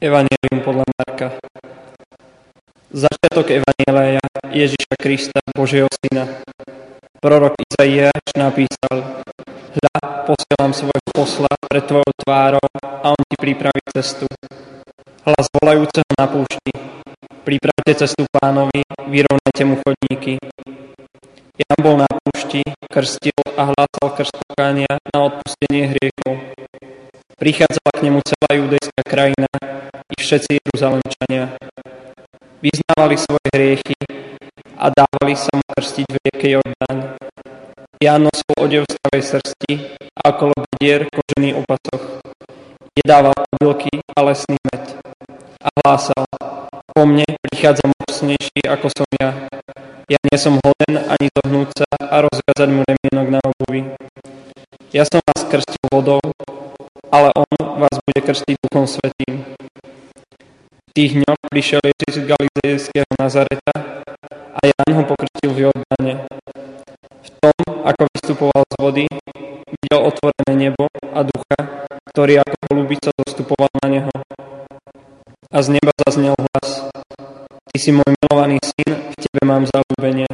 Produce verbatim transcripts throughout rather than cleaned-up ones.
Evanjelium podľa Marka. Začiatok Evanjelia Ježiša Krista, Božieho Syna. Prorok Izaiáš napísal: Hľa, posielam svojho posla pred tvojou tvárou a on ti pripraví cestu. Hlas volajúceho na púšti: Pripravte cestu Pánovi, vyrovnajte mu chodníky. Ján bol na púšti, krstil a hlásal krst pokánia na odpustenie hriechov. Prichádzala k nemu celá judejská krajina i všetci Jeruzalemčania. Vyznávali svoje hriechy a dávali sa mu krstiť v rieke Jordán. Ján nosil odev z tavej srsti a okolo bedier kožený opasoch. Jedával kobylky a lesný med. A hlásal: Po mne prichádza mocnejší ako som ja. Ja nie som hoden ani zohnúť sa a rozviazať mu remienok na obuvi. Ja som vás krstil vodou, ale on vás bude krstiť Duchom Svätým. V tých dňoch prišiel Ježiš z Galilejského Nazareta a Ján ho pokrstil v Jordáne. V tom, ako vystupoval z vody, videl otvorené nebo a ducha, ktorý ako holubica zostupoval na neho. A z neba zaznel hlas: Ty si môj milovaný syn, v tebe mám zaľúbenie.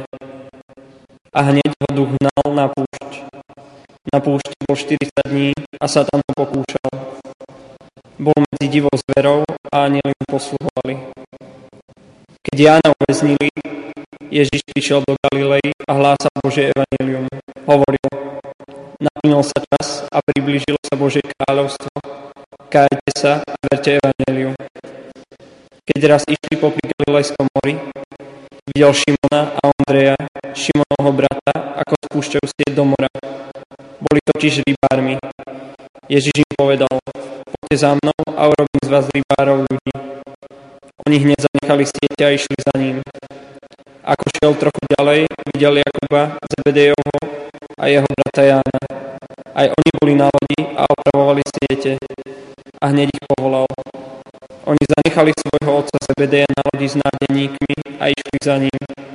A hneď ho duch hnal na púšť. Na púšti bol štyridsať dní a Satan ho pokúšal. Bol medzi divou zverou a anjeli mu posluhovali. Keď Jána uväznili, Ježiš prišiel do Galilei a hlásal Božie evanjelium. Hovoril: Naplnil sa čas a priblížilo sa Božie kráľovstvo. Kajte sa a verte evanjeliu. Keď raz išli popri Galilejskom mori, videl Šimona a Ondreja, Šimonovho brata, ako spúšťajú sieť do mora. Boli totiž rybármi. Ježiš im povedal: Poďte za mnou a urobím z vás rybárov ľudí. Oni hneď zanechali siete a išli za ním. Ako šiel trochu ďalej, videl Jakuba, Zebedejovho a jeho brata Jána. Aj oni boli na lodi a opravovali siete. A hneď ich povolal. Oni zanechali svojho otca Zebedeja na lodi s nádeníkmi a išli za ním.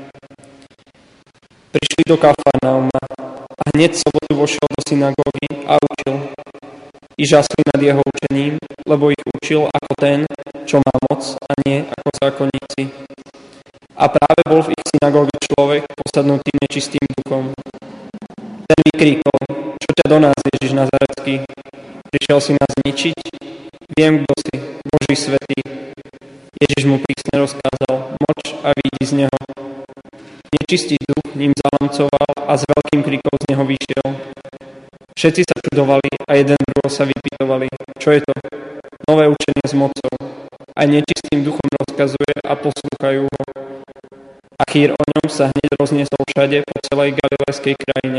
Prišli do Kafarnauma a hneď v sobotu vošiel do synagógy a učil. I žasli nad jeho učením, lebo ich učil ako ten, čo má moc, a nie ako zákonníci. A práve bol v ich synagóge človek posadnutý nečistým duchom. Ten vykríkol: Čo ťa do nás, Ježiš Nazaretský? Prišiel si nás zničiť? Viem, kto si, Boží svätý. Ježiš mu prísne rozkázal: Moč a vyjdi z neho. Nečistý duch ním zalamcoval a s veľkým kríkom z neho vyšiel. Všetci sa čudovali a jeden druhého sa vypytovali: Čo je to? Nové učenie s mocou. Aj nečistým duchom rozkazuje a poslúchajú ho. A chýr o ňom sa hneď rozniesol všade po celej galilejskej krajine.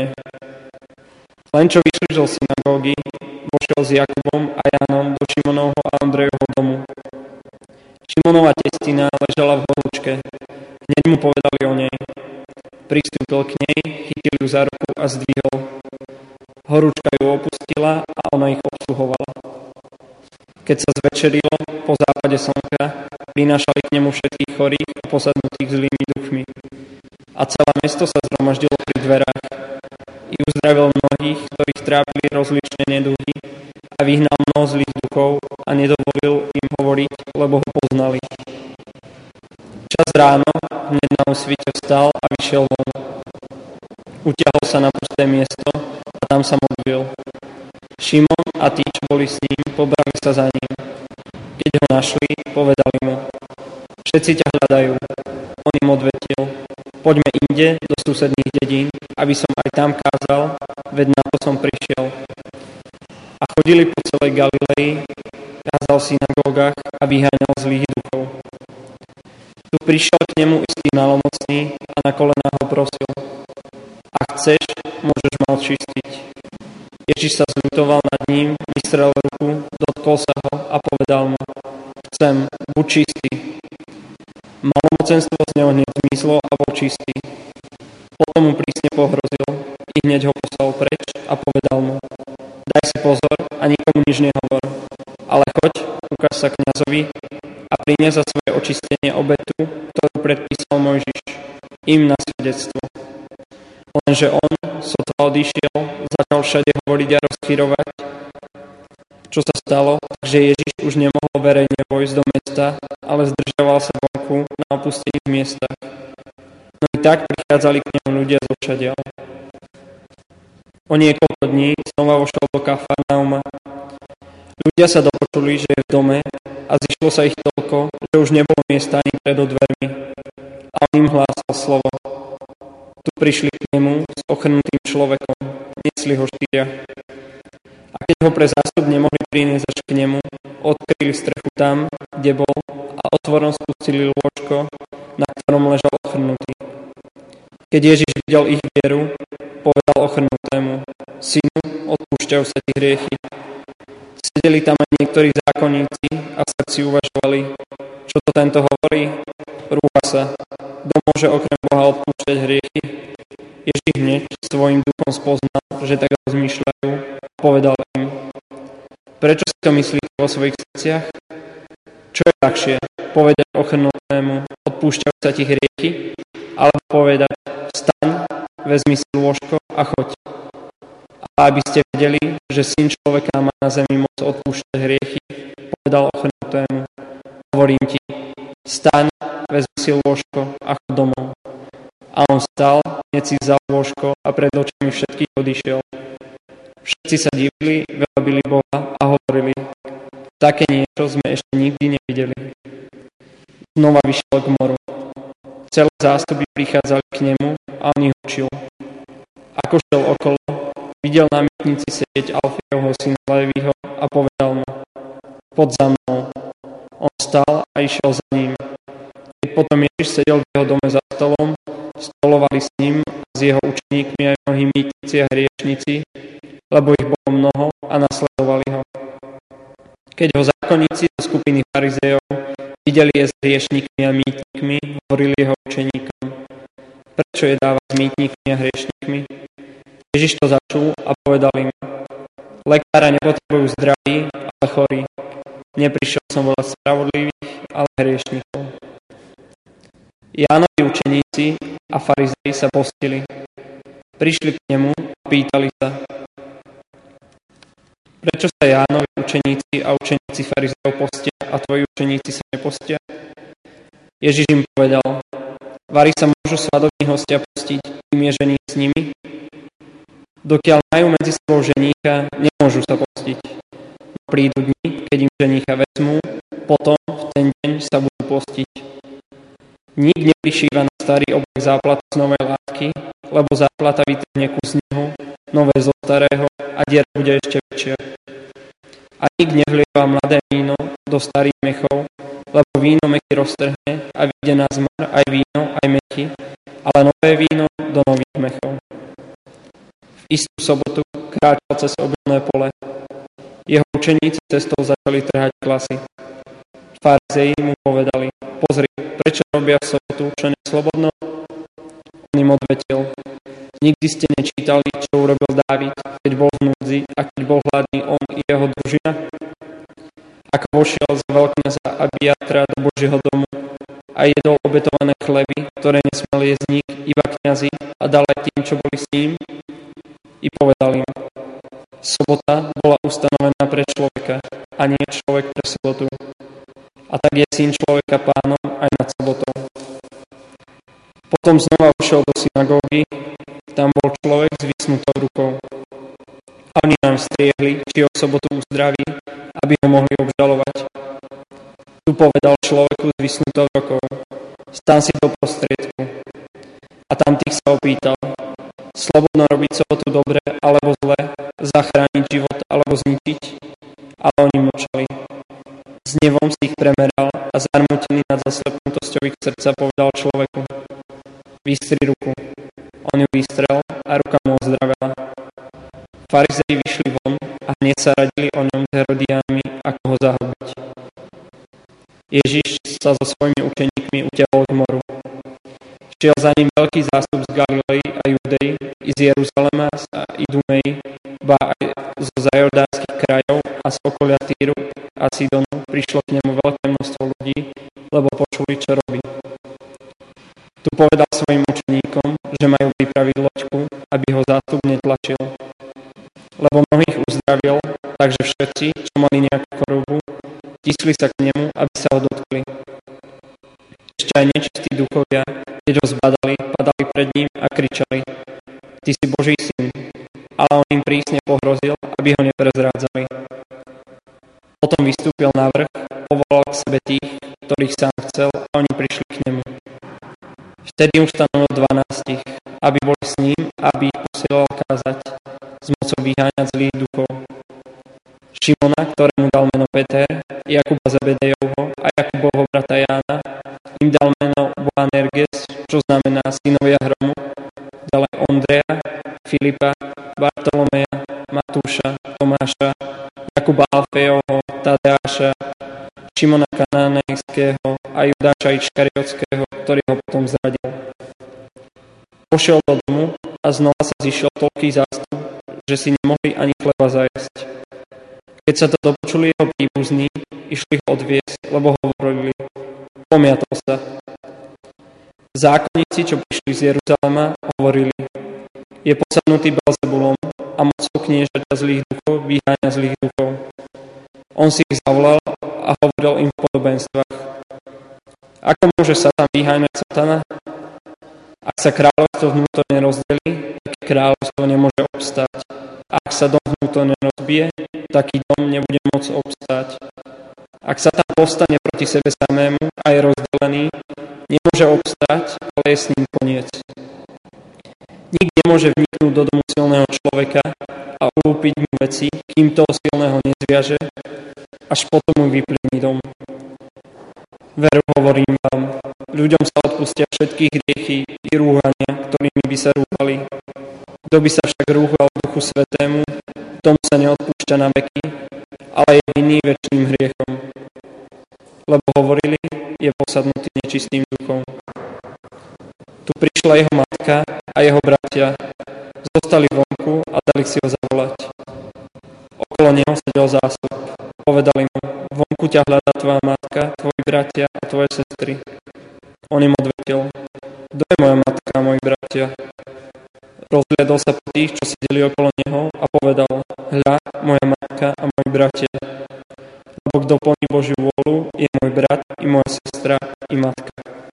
Len čo vyšli zo synagógy, vošiel s Jakubom a Jánom do Šimonovho a Ondrejovho domu. Šimonova testina ležala v horúčke. Hneď mu povedali o nej. Pristúpil k nej, chytil ju za ruku a zdvihol. Horúčka ju opustila a ona ich obsluhovala. Keď sa zvečerilo, po západe slnka, prinášali k nemu všetkých chorých a posadnutých zlými duchmi. A celé mesto sa zhromaždilo pri dverách. I uzdravil mnohých, ktorých trápili rozličné neduhy, a vyhnal mnoho zlých duchov a nedovolil im hovoriť, lebo ho poznali. Čas ráno, hneď na osvite vstal a vyšiel von. Utiahol sa na pusté miesto a tam sa modlil. Šimon a tí, čo boli s ním, pobrali sa za ním. Keď ho našli, povedali mu: Všetci ťa hľadajú. On im odvetil: Poďme inde do susedných dedín, aby som aj tam kázal, veď na to som prišiel. A chodili po celej Galilei, kázal v synagógach a vyháňal zlých duchov. Tu prišiel k nemu istý malomocný a na kolená ho prosil: Ak chceš, môžeš ma očistiť. Ježiš sa zľutoval nad ním, vystrel ruku, dotkol sa ho a povedal mu: Chcem, buď čistý. Malomocenstvo z neho hneď zmizlo a bol čistý. Potom mu prísne pohrozil, i hneď ho poslal preč a povedal mu: Daj si pozor a nikomu nič nehovor, ale choď, ukáž sa kňazovi a prinies za svoje očistenie obetu, ktorú predpísal Mojžiš, im na svedectvo. Lenže on, sotva odišiel, začal všade hovoriť a rozchýrovať: Čo čo sa stalo, že Ježiš už nemohol verejne vojsť do mesta, ale zdržiaval sa vonku na opustených miestach. No i tak prichádzali k nemu ľudia zovšadiaľ. O niekoľko dní znova vošiel do Kafarnauma. Ľudia sa dopočuli, že je v dome a zišlo sa ich toľko, že už nebolo miesta ani pred dvermi. A on im hlásal slovo. Tu prišli k nemu s ochrnutým človekom. Niesli ho štyria. A keď ho pre zástup nemohli priniesť až k nemu, odkryli strechu tam, kde bol, a otvorom spustili lôžko, na ktorom ležal ochrnutý. Keď Ježiš videl ich vieru, povedal ochrnutému: Synu, odpúšťajú sa ti hriechy. Sedeli tam aj niektorí zákonníci a v srdci uvažovali: čo to tento hovorí? Rúha sa. Kto môže okrem Boha odpúšťať hriechy? Ježiš hneď svojim duchom spoznal, že tak rozmýšľajú, a povedal im: prečo si to myslíte vo svojich srdciach? Čo je ľahšie? Povedať ochrnutému: odpúšťajú sa ti hriechy? Alebo povedať: vstaň, vezmi si lôžko a choď. A aby ste vedeli, že Syn človeka má na zemi moc odpúšťať hriechy, povedal ochrnutému: hovorím ti, vstaň, vezmi si lôžko a choď domov. A on vstal, hneď si vzal lôžko a pred očami všetkých odišiel. Všetci sa divili, velebili Boha a hovorili: také niečo sme ešte nikdy nevideli. Znova vyšiel k moru. Celé zástupy prichádzali k nemu a on ich učil. Ako šiel okolo, videl na mýtnici sedieť Alfejovho syna Lévyho a povedal mu: poď za mnou. On vstal a išiel za ním. Keď potom Ježiš sedel v jeho dome za stolom, stolovali s ním a s jeho učeníkmi aj mnohí mýtnici a hriešnici, lebo ich bolo mnoho a nasledovali ho. Keď ho zákonníci zo skupiny farizejov videli je s hriešnikmi a mýtnikmi, hovorili jeho učeníkom: prečo je dávať s mýtnikmi a hriešnikmi? Ježiš to začul a povedal im: lekára nepotrebujú zdraví, ale chorí. Neprišiel som volať spravodlivých, ale hriešnikov. Jánovi učeníci a farizei sa postili. Prišli k nemu a pýtali sa: prečo sa Jánovi učeníci a učeníci farizejov postia a tvoji učeníci sa nepostia? Ježiš im povedal: vari sa môžu svadobní hostia postiť, kým je ženích s nimi? Dokiaľ majú medzi sebou ženícha, nemôžu sa postiť. No prídu dni, keď im ženícha vezmú, potom v ten deň sa budú postiť. Nik neprišíva na starý oblek záplatu z novej látky, lebo záplata vytrhne kus nehu, nové zo starého a diera bude ešte väčšia. A nik nevlieva mladé víno do starých mechov, lebo víno mechy roztrhne a vyjde na zmar aj víno, aj mechy, ale nové víno do nových mechov. V istú sobotu kráčal cez obilné pole. Jeho učeníci cestou začali trhať klasy. Farizei mu povedali: pozri, prečo robia v sobotu čo neslobodno? On im odvetil: nikdy ste nečítali, čo urobil Dávid, keď bol v núdzi a keď bol hladný on i jeho družina? Ako vošiel za veľkňaza Abiatra do Božieho domu a jedol obetované chleby, ktoré nesmeli jesť nik, iba kňazi, a dal aj tým, čo boli s ním? I povedal im: sobota bola ustanovená pre človeka a nie človek pre sobotu. A tak je Syn človeka pánom aj nad sobotou. Potom znova vošiel do synagógy, tam bol človek s vysnutou rukou. A oni nám striehli, či ho v sobotu uzdraví, aby ho mohli obžalovať. Tu povedal človeku s vysnutou rukou: stan si do prostriedku. A tam tých sa opýtal: slobodno robiť sobotu dobre alebo zle, zachrániť život alebo zničiť? Ale oni mlčali. S hnevom si ich premeral a zarmútený nad zaslepnutosťou ich srdca povedal človeku: vystri ruku. On ju vystrel a ruka mu ozdravela. Farizei vyšli von a hneď sa radili o ňom s Herodiánmi, ako ho zahubiť. Ježiš sa so svojimi učeníkmi utiahol k moru. Šiel za ním veľký zástup z Galilei a Judei, i z Jeruzalema a Idumei, ba aj zo zajordánskych krajov a z okolia Týru a Sidonu prišlo k nemu veľké množstvo ľudí, lebo počuli, čo robí. Tu povedal svojim učeníkom, že majú pripraviť loďku, aby ho zástup netlačil. Lebo mnohých uzdravil takže všetci, čo mali nejakú chorobu, tisli sa k nemu, aby sa ho dotkli. Ešte aj nečistí duchovia, keď ho zbadali, padali pred ním a kričali: Ty si Boží syn. Ale on im prísne pohrozil, aby ho neprezrádzali. Potom vystúpil na vrch, povolal k sebe tých, ktorých sám chcel, a oni prišli k nemu. Vtedy ustanovil dvanástich, aby boli s ním, aby ich posielal kázať, s mocou vyháňať zlých duchov. Šimona, ktorému dal meno Peter, Jakuba Zebedejovho a Jakubovho brata Jána, im dal meno Boanerges, čo znamená synovia hromu, ďalej Ondreja, Filipa, Bartolomeja, Matúša, Tomáša, Jakuba Alfejovho, Tadeáša, Šimona Kanánejského a Judáša Iškariotského, ktorý ho potom zradil. Pošiel do domu a znova sa zišiel toľký zástup, že si nemohli ani chleba zajesť. Keď sa to dopočuli jeho príbuzní, išli ho odviesť, lebo hovorili: Pomiatol sa. Zákonníci, čo prišli z Jeruzalema, hovorili: Je posadnutý Belzebulom a mocou kniežaťa zlých duchov vyháňa zlých duchov. On si ich zavolal a hovoril im v podobenstvách: Ako môže Satan vyháňať Satana? Ak sa kráľovstvo vnútorne rozdelí, také kráľovstvo nemôže obstáť. Ak sa dom vnútorne rozbije, taký dom nebude môcť obstáť. Ak Satan povstane proti sebe samému a je rozdelený, nemôže obstáť, ale je s ním koniec. Nik nemôže vniknúť do domu silného človeka a ulúpiť mu veci, kým toho silného nezviaže, až potom mu vyplyní dom. Veru, hovorím vám, ľuďom sa odpustia všetky hriechy i rúhania, ktorými by sa rúhali. Kto by sa však rúhal Duchu Svätému, tomu sa neodpúšťa na veky, ale je vinný večným hriechom. Lebo hovorili, je posadnutý nečistým duchom. Tu prišla jeho matka a jeho bratia, zostali vonku a dali si ho zavolať. Okolo neho sedel zástup. Povedali mu: Vonku ťa hľadá tvoja matka, tvoji bratia a tvoje sestry. On im odvetil: Kto je moja matka a moji bratia? Rozhliadol sa po tých, čo sedeli okolo neho, a povedal: Hľa, moja matka a moji bratia. Lebo kto plní Božiu vôľu, je môj brat, i moja sestra, i matka.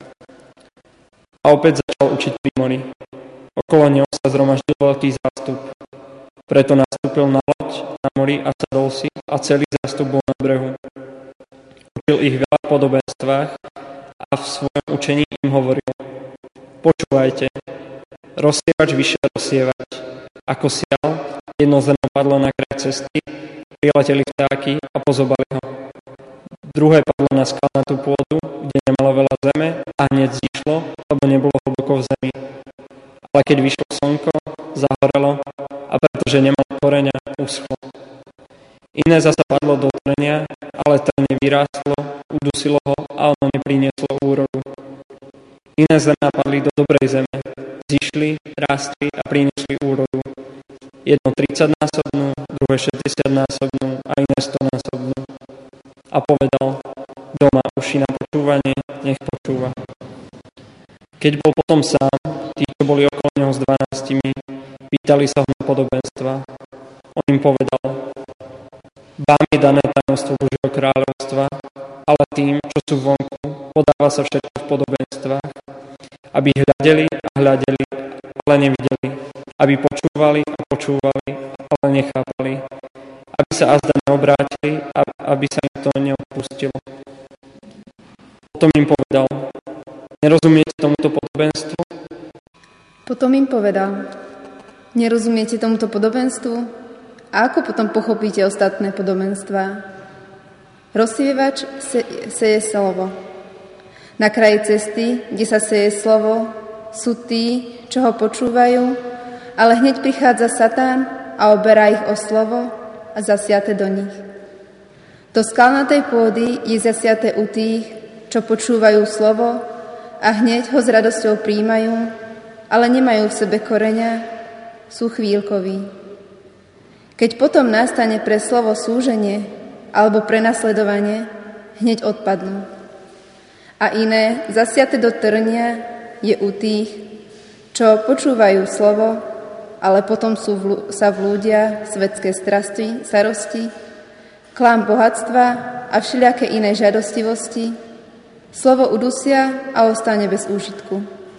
A opäť začal učiť pri mori. Okolo neho sa zhromaždil veľký zástup. Preto nastúpil na loď na mori a sadol si, a celý zástup bol na brehu. Učil ich veľa v podobenstvách a v svojom učení im hovoril: Počúvajte, rozsievač vyšiel rozsievať. Ako sial, jedno zrno padlo na kraj cesty, prileteli vtáky a pozobali ho. Druhé padlo na skalnatú pôdu, kde nemalo veľa zeme, a hneď zišlo, lebo nebolo hlboko v zemi. Ale keď vyšlo slnko, zahorelo, a pretože nemalo koreňa, uschlo. Iné zasa padlo do trnia, ale trnie vyrástlo, udusilo ho a ono neprinieslo úrodu. Iné zrná padli do dobrej zeme, zišli, rástli a priniesli úrodu. Jedno tridsaťnásobnú, druhé šesťdesiatnásobnú a iné stonásobnú. A povedal: Kto má uši na počúvanie, nech počúva. Keď bol potom sám, tí, čo boli okolo neho s dvanástimi, pýtali sa ho na podobenstva. On im povedal: Vám je dané tajomstvo Božieho kráľovstva, ale tým, čo sú vonku, podáva sa všetko v podobenstvách, aby hľadeli a hľadeli, ale nevideli, aby počúvali a počúvali, ale nechápali, aby sa azda neobrátili, aby sa im to neodpustilo. Potom im povedal: Nerozumiete tomuto podobenstvu? Potom im povedal: Nerozumiete tomuto podobenstvu? A ako potom pochopíte ostatné podobenstvá? Rozsievač se, seje slovo. Na kraji cesty, kde sa seje slovo, sú tí, čo ho počúvajú, ale hneď prichádza Satán a oberá ich o slovo a zasiate do nich. Do skalnatej pôdy je zasiate u tých, čo počúvajú slovo a hneď ho s radosťou prijímajú, ale nemajú v sebe koreňa, sú chvíľkoví. Keď potom nastane pre slovo súženie alebo prenasledovanie, hneď odpadnú. A iné, zasiate do trnia, je u tých, čo počúvajú slovo, ale potom sú vlú, sa vlúdia svetské strasti, starosti, klám bohatstva a všelijaké iné žiadostivosti, slovo udusia a ostane bez úžitku.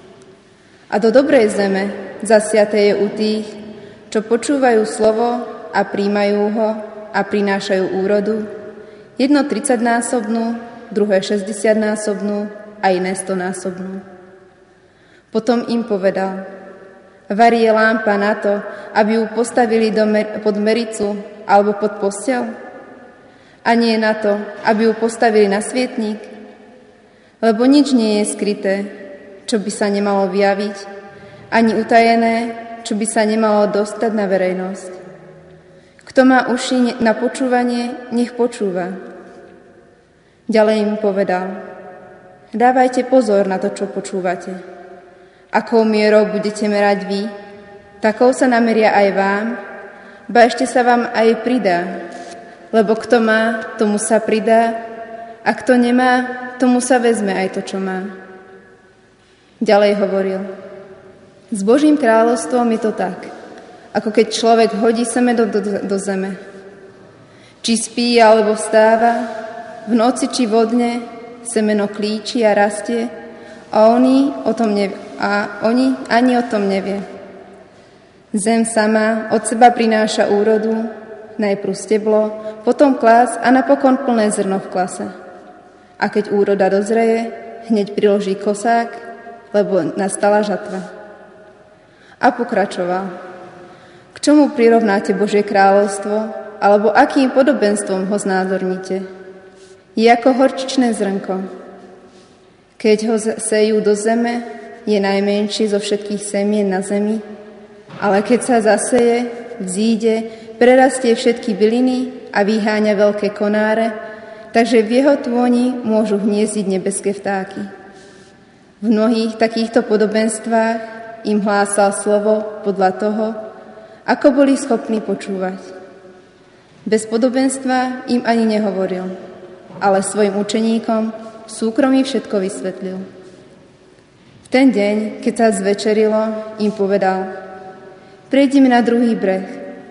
A do dobrej zeme zasiaté je u tých, čo počúvajú slovo a príjmajú ho a prinášajú úrodu, jedno tridsaťnásobnú, druhé šesťdesiatnásobnú a iné stonásobnú. Potom im povedal: varí je lámpa na to, aby ju postavili do mer- pod mericu alebo pod posteľ? A nie na to, aby ju postavili na svietnik? Lebo nič nie je skryté, čo by sa nemalo vyjaviť, ani utajené, čo by sa nemalo dostať na verejnosť. Kto má uši na počúvanie, nech počúva. Ďalej im povedal: dávajte pozor na to, čo počúvate. Akou mierou budete merať vy, takou sa nameria aj vám, ba ešte sa vám aj pridá. Lebo kto má, tomu sa pridá, a kto nemá, tomu sa vezme aj to, čo má. Ďalej hovoril: s Božím kráľovstvom je to tak, ako keď človek hodí seme do, do, do zeme. Či spí alebo vstáva, v noci či vodne, semeno klíči a rastie, a oni, o tom nevie, a oni ani o tom nevie. Zem sama od seba prináša úrodu, najprv steblo, potom klas a napokon plné zrno v klase. A keď úroda dozreje, hneď priloží kosák, lebo nastala žatva. A pokračoval: k čomu prirovnáte Božie kráľovstvo, alebo akým podobenstvom ho znázorníte? Je ako horčičné zrnko. Keď ho sejú do zeme, je najmenší zo všetkých semien na zemi, ale keď sa zaseje, vzíde, prerastie všetky byliny a vyháňa veľké konáre, takže v jeho tôni môžu hniezdiť nebeské vtáky. V mnohých takýchto podobenstvách im hlásal slovo podľa toho, ako boli schopní počúvať. Bez podobenstva im ani nehovoril, ale svojim učeníkom v súkromí všetko vysvetlil. V ten deň, keď sa zvečerilo, im povedal: prejdime na druhý breh.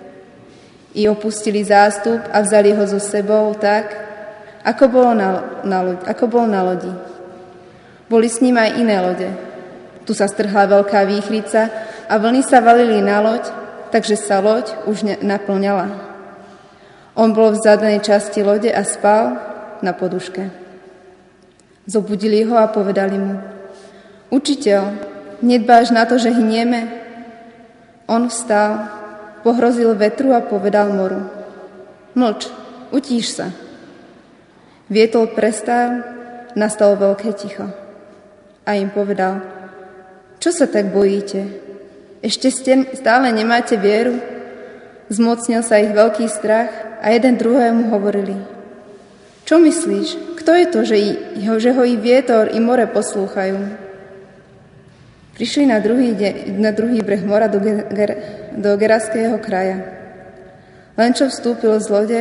I opustili zástup a vzali ho so sebou tak, ako, bolo na, na loď, ako bol na lodi. Boli s ním aj iné lode. Tu sa strhla veľká výchrica a vlny sa valili na loď, takže sa loď už ne, naplňala. On bol v zadnej časti lode a spal na poduške. Zobudili ho a povedali mu: učiteľ, nedbáš na to, že hynieme? On vstal, pohrozil vetru a povedal moru: mlč, utíš sa. Vietol prestal, nastalo veľké ticho. A im povedal: čo sa tak bojíte? Ešte ste, stále nemáte vieru? Zmocnil sa ich veľký strach a jeden druhému hovorili: čo myslíš? Kto je to, že, ho, že ho i vietor, i more poslúchajú? Prišli na druhý, de, na druhý breh mora do, ger, do Geraského kraja. Len čo vstúpil z lode,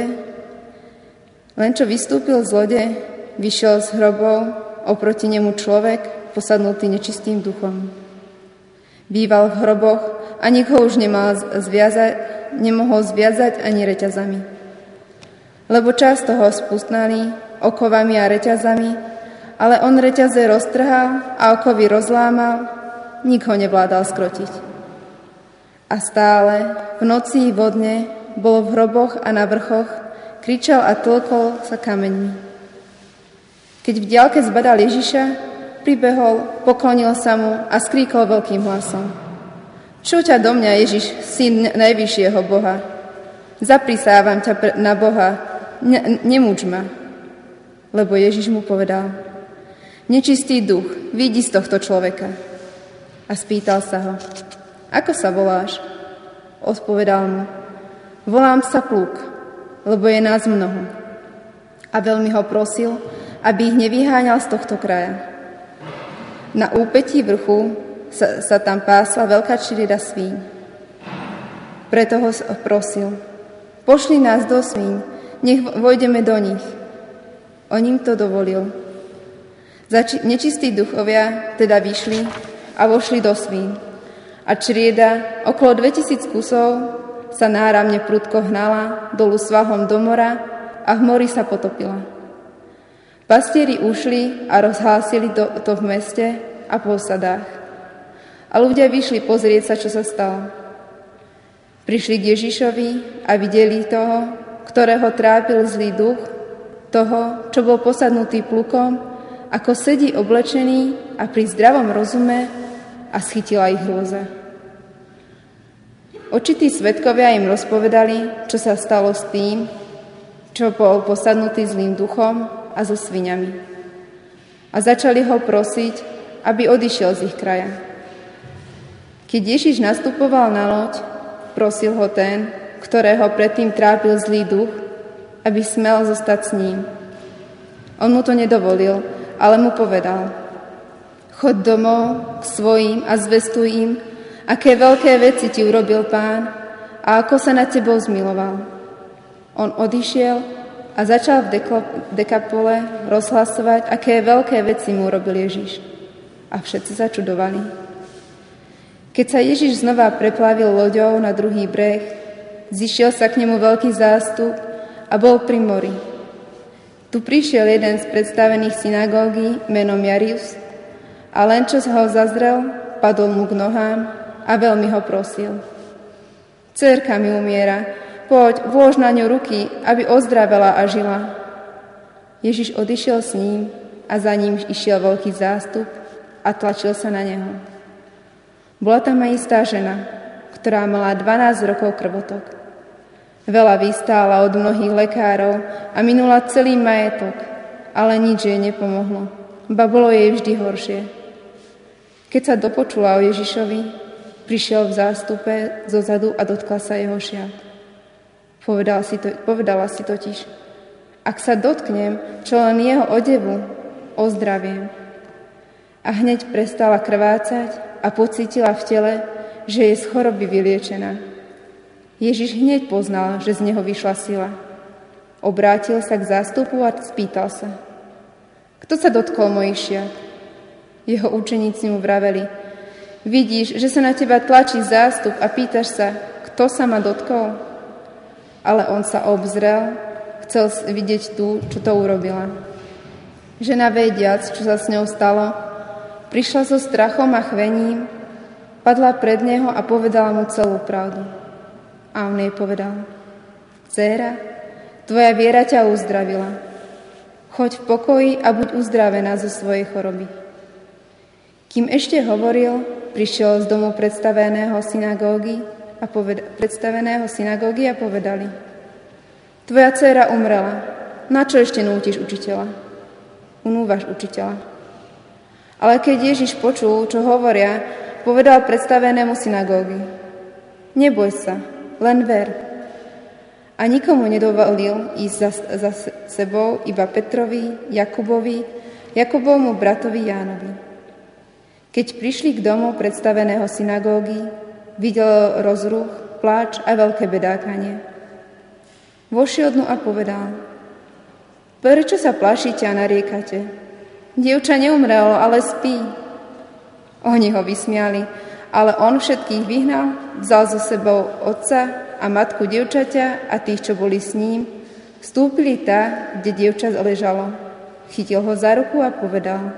len čo vystúpil z lode, vyšiel z hrobov oproti nemu človek, posadnutý nečistým duchom. Býval v hroboch a nikho už nemal zviazať, nemohol zviazať ani reťazami. Lebo často ho spustnali okovami a reťazami, ale on reťaze roztrhal a okovy rozlámal, nik ho nevládal skrotiť. A stále v noci i vodne bol v hroboch a na vrchoch, kričal a tlkol sa kameňmi. Keď v diaľke zbadal Ježiša, pribehol, poklonil sa mu a skríkol veľkým hlasom: čo ťa do mňa, Ježiš, syn najvyššieho Boha? Zaprisávam ťa na Boha, ne, nemúč ma. Lebo Ježiš mu povedal: nečistý duch, vyjdi z tohto človeka. A spýtal sa ho: ako sa voláš? Odpovedal mu: volám sa Pluk, lebo je nás mnoho. A veľmi ho prosil, aby ich nevyháňal z tohto kraja. Na úpetí vrchu sa, sa tam pásla veľká črieda svíň. Preto ho prosil: pošli nás do svíň, nech vojdeme do nich. On im to dovolil. Zači- nečistí duchovia teda vyšli a vošli do svíň. a črieda okolo dvetisíc kusov sa náramne prudko hnala dolu svahom do mora a v mori sa potopila. Pastieri ušli a rozhlásili to, to v meste a po osadách. A ľudia vyšli pozrieť sa, čo sa stalo. Prišli k Ježišovi a videli toho, ktorého trápil zlý duch, toho, čo bol posadnutý plukom, ako sedí oblečený a pri zdravom rozume a schytila ich hrôza. Očití svedkovia im rozpovedali, čo sa stalo s tým, čo bol posadnutý zlým duchom a so sviňami. A začali ho prosiť, aby odišiel z ich kraja. Keď Ježiš nastupoval na loď, prosil ho ten, ktorého predtým trápil zlý duch, aby smel zostať s ním. On mu to nedovolil, ale mu povedal: Choď domov k svojim a zvestuj im, aké veľké veci ti urobil Pán a ako sa nad tebou zmiloval. On odišiel a začal v Dekapole rozhlasovať, aké veľké veci mu urobil Ježiš. A všetci sa čudovali. Keď sa Ježiš znova preplavil loďou na druhý breh, zišiel sa k nemu veľký zástup a bol pri mori. Tu prišiel jeden z predstavených synagógy menom Jarius a len čo ho zazrel, padol mu k nohám a veľmi ho prosil: Dcérka mi umiera, poď, vlož na ňu ruky, aby ozdravela a žila. Ježiš odišiel s ním a za ním išiel veľký zástup a tlačil sa na neho. Bola tam aj istá žena, ktorá mala dvanásť rokov krvotok. Veľa vystála od mnohých lekárov a minula celý majetok, ale nič jej nepomohlo, ba bolo jej vždy horšie. Keď sa dopočula o Ježišovi, prišiel v zástupe zozadu a dotkla sa jeho šiat. Povedala si, to, povedala si totiž: Ak sa dotknem čo len jeho odevu, ozdraviem. A hneď prestala krvácať a pocítila v tele, že je z choroby vyliečená. Ježiš hneď poznal, že z neho vyšla sila. Obrátil sa k zástupu a spýtal sa: Kto sa dotkol mojich šiat? Jeho učeníci mu vraveli: Vidíš, že sa na teba tlačí zástup a pýtaš sa, kto sa ma dotkol? Ale on sa obzrel, chcel vidieť tú, čo to urobila. Žena, vediac, čo sa s ňou stalo, prišla so strachom a chvením, padla pred neho a povedala mu celú pravdu. A on jej povedal: Dcéra, tvoja viera ťa uzdravila. Choď v pokoji a buď uzdravená zo svojej choroby. Kým ešte hovoril, prišiel z domu predstaveného synagógy a, poveda- predstaveného synagógy a povedali: Tvoja dcéra umrela, na čo ešte nútiš učiteľa? Unúvaš učiteľa. Ale keď Ježiš počul, čo hovoria, povedal predstavenému synagógy: Neboj sa, len ver. A nikomu nedovolil ísť za, za sebou, iba Petrovi, Jakubovi, Jakubovmu bratovi Jánovi. Keď prišli k domu predstaveného synagógy, videl rozruch, pláč a veľké bedákanie. Vošiel dnu a povedal: Prečo sa plašíte a nariekate? Dievča neumrelo, ale spí. Oni ho vysmiali, ale on všetkých vyhnal, vzal so sebou otca a matku dievčaťa a tých, čo boli s ním, vstúpili tá, kde dievča ležalo. Chytil ho za ruku a povedal: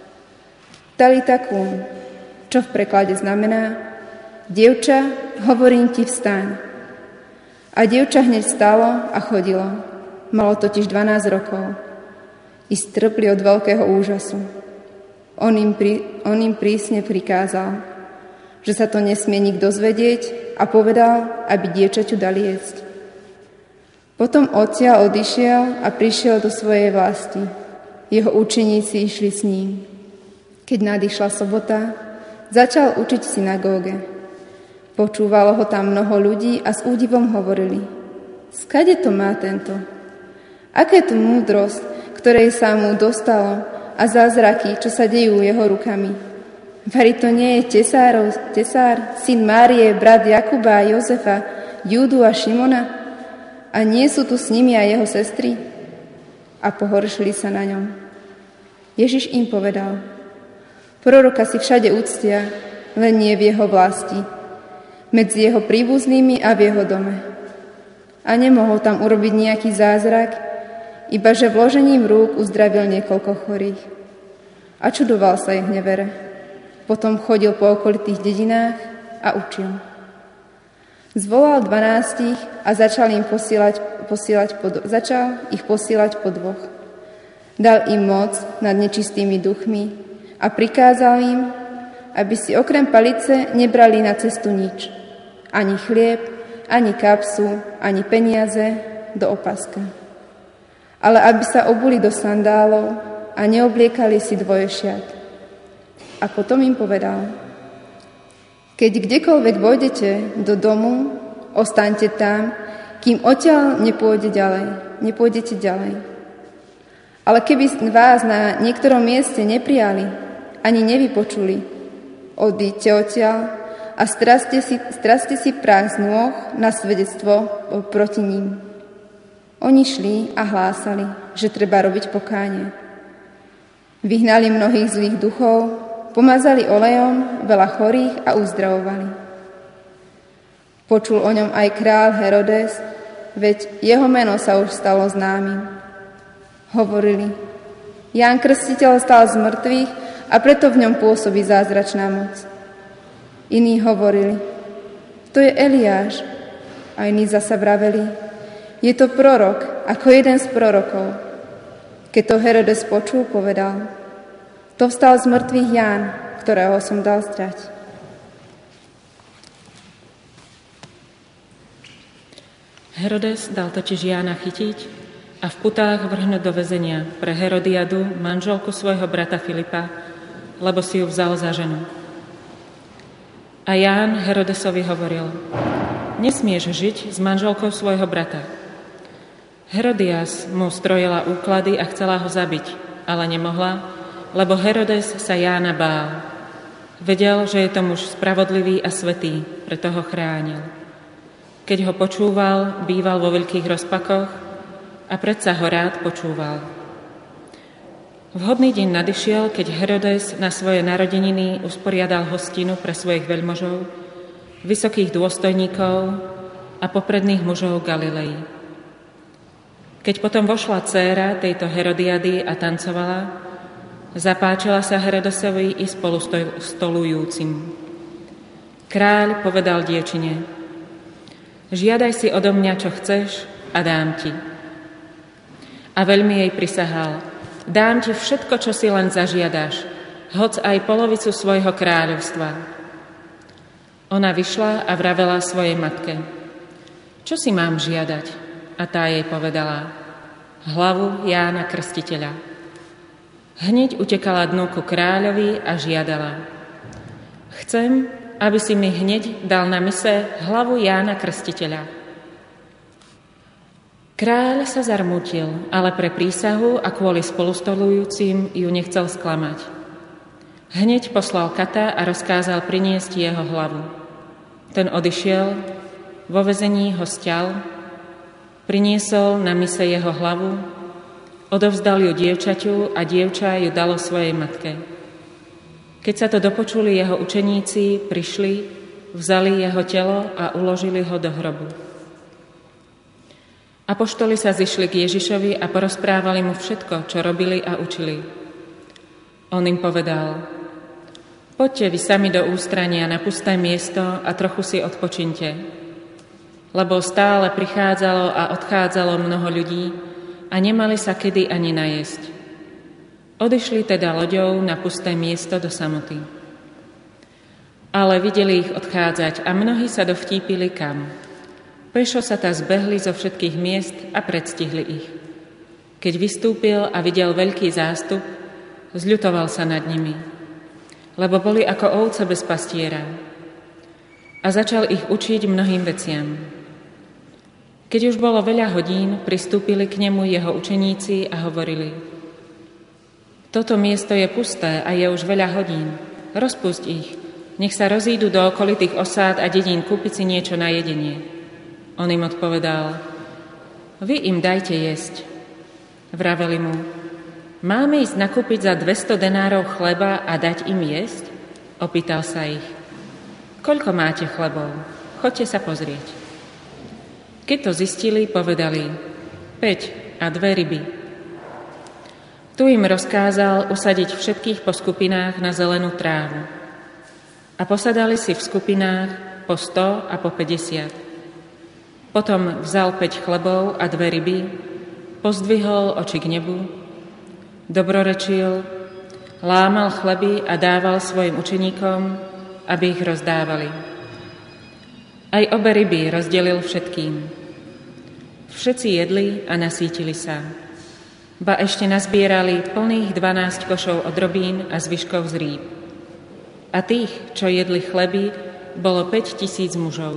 Talita kum, čo v preklade znamená: Dievča, hovorím ti, vstaň. A dievča hneď vstalo a chodilo. Malo totiž dvanásť rokov. I strpli od veľkého úžasu. On im, pri, on im prísne prikázal, že sa to nesmie nikto zvedieť, a povedal, aby dievčaťu dali jesť. Potom odtiaľ odišiel a prišiel do svojej vlasti. Jeho učeníci išli s ním. Keď nadišla sobota, začal učiť v synagóge. Počúvalo ho tam mnoho ľudí a s údivom hovorili: Skade to má tento? Aké tu múdrosť, ktorej sa mu dostalo, a zázraky, čo sa dejú jeho rukami? Vari to nie je tesárov, tesár, syn Márie, brat Jakuba a Jozefa, Júdu a Šimona? A nie sú tu s nimi aj jeho sestry? A pohoršili sa na ňom. Ježiš im povedal: Proroka si všade uctia, len nie v jeho vlasti, medzi jeho príbuznými a v jeho dome. A nemohol tam urobiť nejaký zázrak, iba že vložením rúk uzdravil niekoľko chorých. A čudoval sa ich nevere. Potom chodil po okolitých dedinách a učil. Zvolal dvanástich a začal, im posielať, posielať po, začal ich posielať po dvoch. Dal im moc nad nečistými duchmi a prikázal im, aby si okrem palice nebrali na cestu nič. Ani chlieb, ani kapsu, ani peniaze do opaska. Ale aby sa obuli do sandálov a neobliekali si dvoješiat. A potom im povedal: keď kdekoľvek vojdete do domu, ostaňte tam, kým odtiaľ nepôjde ďalej, nepôjdete ďalej. Ale keby vás na niektorom mieste neprijali, ani nevypočuli, odíďte odtiaľ a straste si, straste si prach z nôh na svedectvo proti ním. Oni šli a hlásali, že treba robiť pokánie. Vyhnali mnohých zlých duchov, pomazali olejom veľa chorých a uzdravovali. Počul o ňom aj kráľ Herodes, veď jeho meno sa už stalo známym. Hovorili: Ján Krstiteľ stal z mŕtvych a preto v ňom pôsobí zázračná moc. Iní hovorili: to je Eliáš. A iní zasa vraveli: je to prorok, ako jeden z prorokov. Keď to Herodes počul, povedal: to vstal z mŕtvych Ján, ktorého som dal zdrať. Herodes dal totiž Jána chytiť a v putách vrhnúť do väzenia pre Herodiadu, manželku svojho brata Filipa, lebo si ju vzal za ženu. A Ján Herodesovi hovoril: nesmieš žiť s manželkou svojho brata. Herodias mu strojila úklady a chcela ho zabiť, ale nemohla, lebo Herodes sa Jána bál. Vedel, že je to muž spravodlivý a svätý, preto ho chránil. Keď ho počúval, býval vo veľkých rozpakoch a predsa ho rád počúval. Vhodný deň nadišiel, keď Herodes na svoje narodeniny usporiadal hostinu pre svojich veľmožov, vysokých dôstojníkov a popredných mužov Galilei. Keď potom vošla dcéra tejto Herodiady a tancovala, zapáčila sa Herodesovi i spolu stolujúcim. Kráľ povedal dievčine: žiadaj si odo mňa, čo chceš, a dám ti. A veľmi jej prisahal: dám ti všetko, čo si len zažiadaš, hoc aj polovicu svojho kráľovstva. Ona vyšla a vravela svojej matke: čo si mám žiadať? A tá jej povedala: hlavu Jána Krstiteľa. Hneď utekala dnu ku kráľovi a žiadala: chcem, aby si mi hneď dal na mise hlavu Jána Krstiteľa. Kráľ sa zarmútil, ale pre prísahu a kvôli spolustolujúcim ju nechcel sklamať. Hneď poslal kata a rozkázal priniesť jeho hlavu. Ten odišiel, vo väzení ho sťal, priniesol na mise jeho hlavu, odovzdal ju dievčaťu a dievča ju dalo svojej matke. Keď sa to dopočuli jeho učeníci, prišli, vzali jeho telo a uložili ho do hrobu. Apoštoli sa zišli k Ježišovi a porozprávali mu všetko, čo robili a učili. On im povedal: poďte vy sami do ústrania na pusté miesto a trochu si odpočinte, lebo stále prichádzalo a odchádzalo mnoho ľudí a nemali sa kedy ani najesť. Odišli teda loďou na pusté miesto do samoty. Ale videli ich odchádzať a mnohí sa dovtípili kam. Pešo sa tá zbehli zo všetkých miest a predstihli ich. Keď vystúpil a videl veľký zástup, zľutoval sa nad nimi, lebo boli ako ovce bez pastiera. A začal ich učiť mnohým veciam. Keď už bolo veľa hodín, pristúpili k nemu jeho učeníci a hovorili: toto miesto je pusté a je už veľa hodín. Rozpusť ich, nech sa rozídu do okolitých osád a dedín kúpiť si niečo na jedenie. On im odpovedal: vy im dajte jesť. Vraveli mu: máme ísť nakúpiť za dvesto denárov chleba a dať im jesť? Opýtal sa ich: koľko máte chlebov? Choďte sa pozrieť. Keď to zistili, povedali, päť a dve ryby. Tu im rozkázal usadiť všetkých po skupinách na zelenú trávu. A posadali si v skupinách po sto a po päťdesiat. Potom vzal päť chlebov a dve ryby, pozdvihol oči k nebu, dobrorečil, lámal chleby a dával svojim učeníkom, aby ich rozdávali. Aj obe ryby rozdelil všetkým. Všetci jedli a nasítili sa. Ba ešte nazbierali plných dvanásť košov odrobín a zvyškov z rýb. A tých, čo jedli chleby, bolo päť tisíc mužov.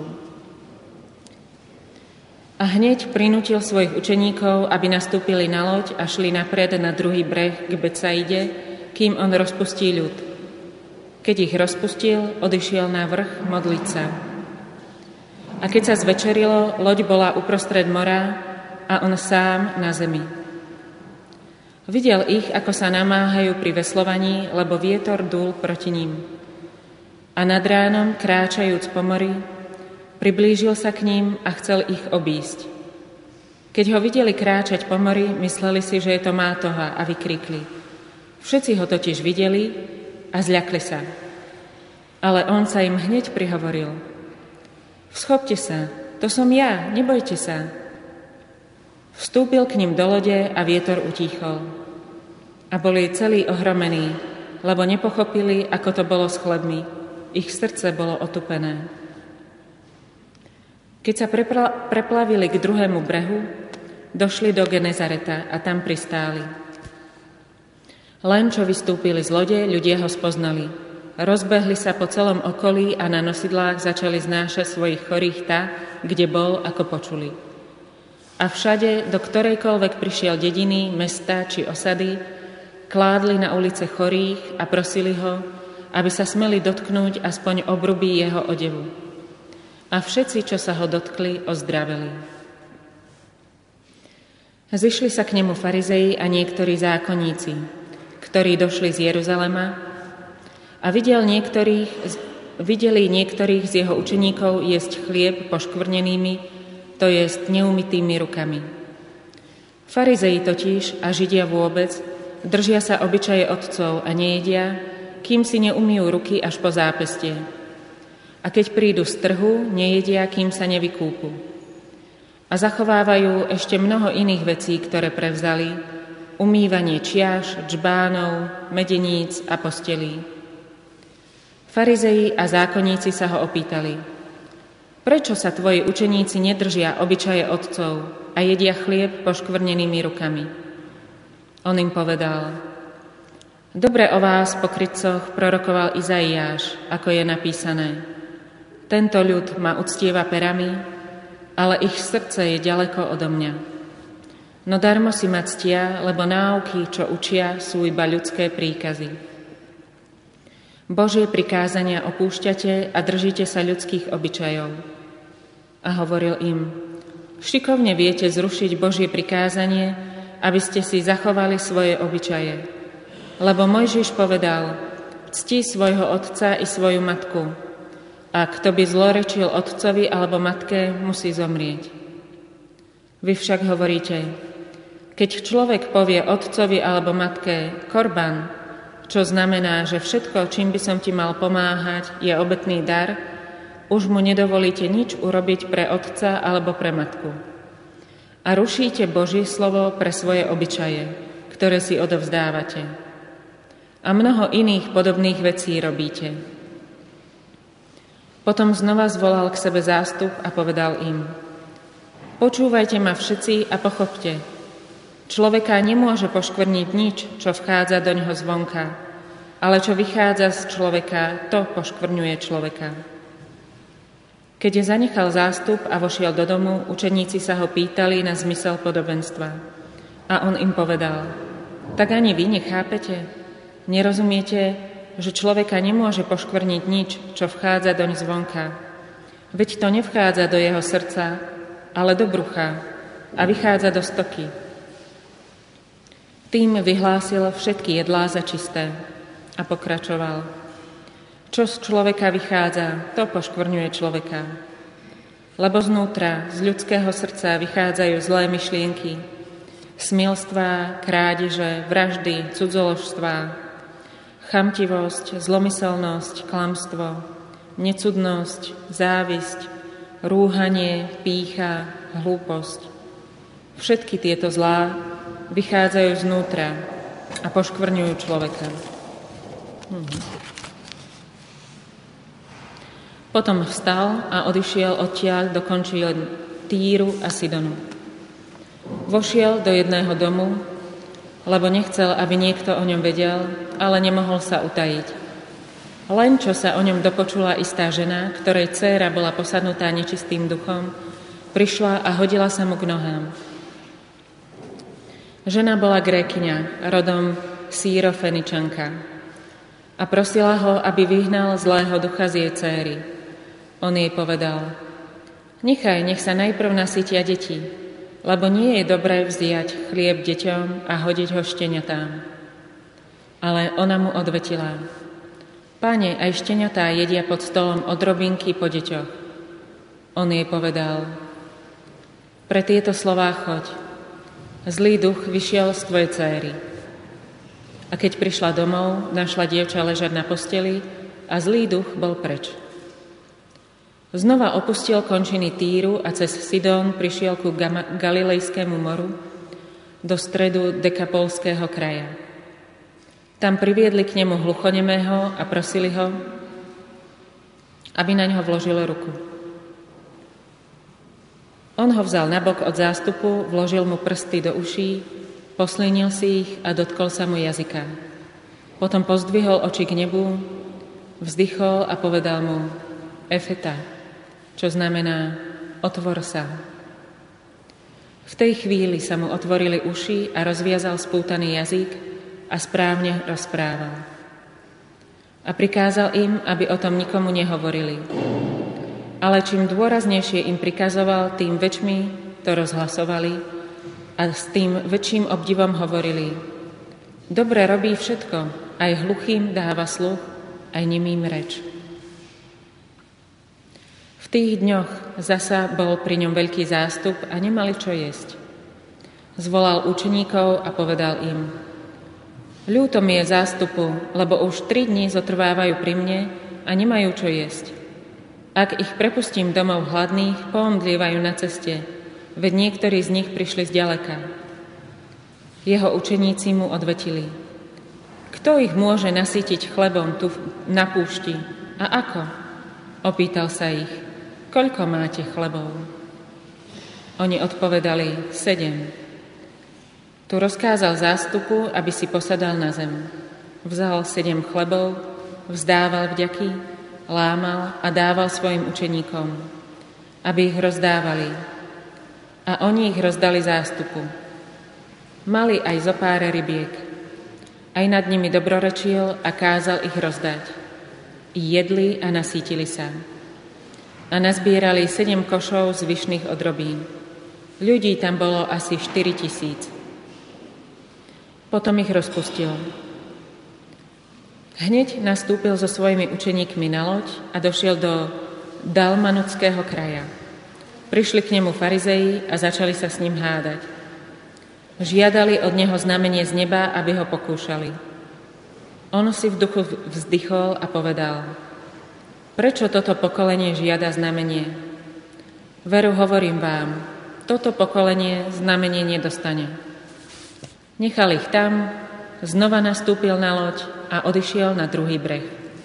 A hneď prinútil svojich učeníkov, aby nastúpili na loď a šli napred na druhý breh k Betsaide, kým on rozpustí ľud. Keď ich rozpustil, odišiel na vrch modliť sa. A keď sa zvečerilo, loď bola uprostred mora a on sám na zemi. Videl ich, ako sa namáhajú pri veslovaní, lebo vietor dúl proti ním. A nad ránom, kráčajúc po mori, priblížil sa k ním a chcel ich obísť. Keď ho videli kráčať po mori, mysleli si, že je to mátoha a vykríkli. Všetci ho totiž videli a zľakli sa. Ale on sa im hneď prihovoril. Schopte sa, to som ja, nebojte sa. Vstúpil k ním do lode a vietor utíchol. A boli celí ohromení, lebo nepochopili, ako to bolo s chlebmi. Ich srdce bolo otupené. Keď sa prepla- preplavili k druhému brehu, došli do Genezareta a tam pristáli. Len čo vystúpili z lode, ľudia ho spoznali. Rozbehli sa po celom okolí a na nosidlách začali znášať svojich chorých tá, kde bol, ako počuli. A všade, do ktorejkoľvek prišiel dediny, mesta či osady, kládli na ulice chorých a prosili ho, aby sa smeli dotknúť aspoň obruby jeho odevu. A všetci, čo sa ho dotkli, ozdraveli. Zišli sa k nemu farizeji a niektorí zákonníci, ktorí došli z Jeruzalema a videl niektorých, videli niektorých z jeho učeníkov jesť chlieb poškvrnenými, to jest neumytými rukami. Farizei totiž a Židia vôbec držia sa obyčaje otcov a nejedia, kým si neumyjú ruky až po zápestie. A keď prídu z trhu, nejedia, kým sa nevykúpu. A zachovávajú ešte mnoho iných vecí, ktoré prevzali, umývanie čiaš, džbánov, medeníc a postelí. Farizei a zákonníci sa ho opýtali, prečo sa tvoji učeníci nedržia obyčaje otcov a jedia chlieb poškvrnenými rukami? On im povedal, dobre o vás, pokrytcoch, prorokoval Izaiáš, ako je napísané. Tento ľud ma uctieva perami, ale ich srdce je ďaleko odo mňa. No darmo si ma ctia, lebo náuky, čo učia, sú iba ľudské príkazy. Božie prikázania opúšťate a držíte sa ľudských obyčajov. A hovoril im, šikovne viete zrušiť Božie prikázanie, aby ste si zachovali svoje obyčaje. Lebo Mojžiš povedal, cti svojho otca i svoju matku. A kto by zlorečil otcovi alebo matke, musí zomrieť. Vy však hovoríte, keď človek povie otcovi alebo matke korban, čo znamená, že všetko, čím by som ti mal pomáhať, je obetný dar, už mu nedovolíte nič urobiť pre otca alebo pre matku. A rušíte Božie slovo pre svoje obyčaje, ktoré si odovzdávate. A mnoho iných podobných vecí robíte. Potom znova zvolal k sebe zástup a povedal im, počúvajte ma všetci a pochopte, človeka nemôže poškvrniť nič, čo vchádza do ňoho zvonka, ale čo vychádza z človeka, to poškvrňuje človeka. Keď je zanechal zástup a vošiel do domu, učeníci sa ho pýtali na zmysel podobenstva. A on im povedal, tak ani vy nechápete? Nerozumiete, že človeka nemôže poškvrniť nič, čo vchádza doň zvonka? Veď to nevchádza do jeho srdca, ale do brucha a vychádza do stoky. Tým vyhlásil všetky jedlá za čisté a pokračoval. Čo z človeka vychádza, to poškvrňuje človeka. Lebo znútra, z ľudského srdca vychádzajú zlé myšlienky, smilstvá, krádeže, vraždy, cudzoložstvá, chamtivosť, zlomyselnosť, klamstvo, necudnosť, závisť, rúhanie, pýcha, hlúposť. Všetky tieto zlá vychádzajú znútra a poškvrňujú človeka. Mhm. Potom vstal a odišiel odtiaľ do končín Týru a Sidonu. Vošiel do jedného domu, lebo nechcel, aby niekto o ňom vedel, ale nemohol sa utajiť. Len čo sa o ňom dopočula istá žena, ktorej dcéra bola posadnutá nečistým duchom, prišla a hodila sa mu k nohám. Žena bola Grékyňa, rodom Sýrofeničanka, a prosila ho, aby vyhnal zlého ducha z jej dcéry. On jej povedal: Nechaj, nech sa najprv nasytia deti, lebo nie je dobré vziať chlieb deťom a hodiť ho šteniatám. Ale ona mu odvetila: Pane, aj šteniatá jedia pod stolom odrobinky po deťoch. On jej povedal: Pre tieto slová choď. Zlý duch vyšiel z tvojej dcéry. A keď prišla domov, našla dievča ležať na posteli a zlý duch bol preč. Znova opustil končiny Týru a cez Sidón prišiel ku Galilejskému moru, do stredu Dekapolského kraja. Tam priviedli k nemu hluchonemého a prosili ho, aby na ňo vložil ruku. On ho vzal nabok od zástupu, vložil mu prsty do uší, poslínil si ich a dotkol sa mu jazyka. Potom pozdvihol oči k nebu, vzdychol a povedal mu: Efeta, čo znamená otvor sa. V tej chvíli sa mu otvorili uši a rozviazal spútaný jazyk a správne rozprával. A prikázal im, aby o tom nikomu nehovorili. Ale čím dôraznejšie im prikazoval, tým väčšmi to rozhlasovali a s tým väčším obdivom hovorili: Dobre robí všetko, aj hluchým dáva sluch, aj nemým reč. V tých dňoch zasa bol pri ňom veľký zástup a nemali čo jesť. Zvolal učeníkov a povedal im: Ľúto mi je zástupu, lebo už tri dni zotrvávajú pri mne a nemajú čo jesť. Ak ich prepustím domov hladných, poomdlievajú na ceste, veď niektorí z nich prišli zďaleka. Jeho učeníci mu odvetili: Kto ich môže nasýtiť chlebom tu na púšti? A ako? Opýtal sa ich: Koľko máte chlebov? Oni odpovedali: Sedem. Tu rozkázal zástupu, aby si posadal na zem. Vzal sedem chlebov, vzdával vďaky, lámal a dával svojim učeníkom, aby ich rozdávali. A oni ich rozdali zástupu. Mali aj zo pár rybiek. Aj nad nimi dobrorečil a kázal ich rozdať. I jedli a nasýtili sa. A nazbierali sedem košov zvyšných odrobín. Ľudí tam bolo asi štyri tisíc. Potom ich rozpustil. Hneď nastúpil so svojimi učeníkmi na loď a došiel do Dalmanutského kraja. Prišli k nemu farizeji a začali sa s ním hádať. Žiadali od neho znamenie z neba, aby ho pokúšali. On si v duchu vzdychol a povedal: Prečo toto pokolenie žiada znamenie? Veru, hovorím vám, toto pokolenie znamenie nedostane. Nechal ich tam, znova nastúpil na loď a odišiel na druhý breh.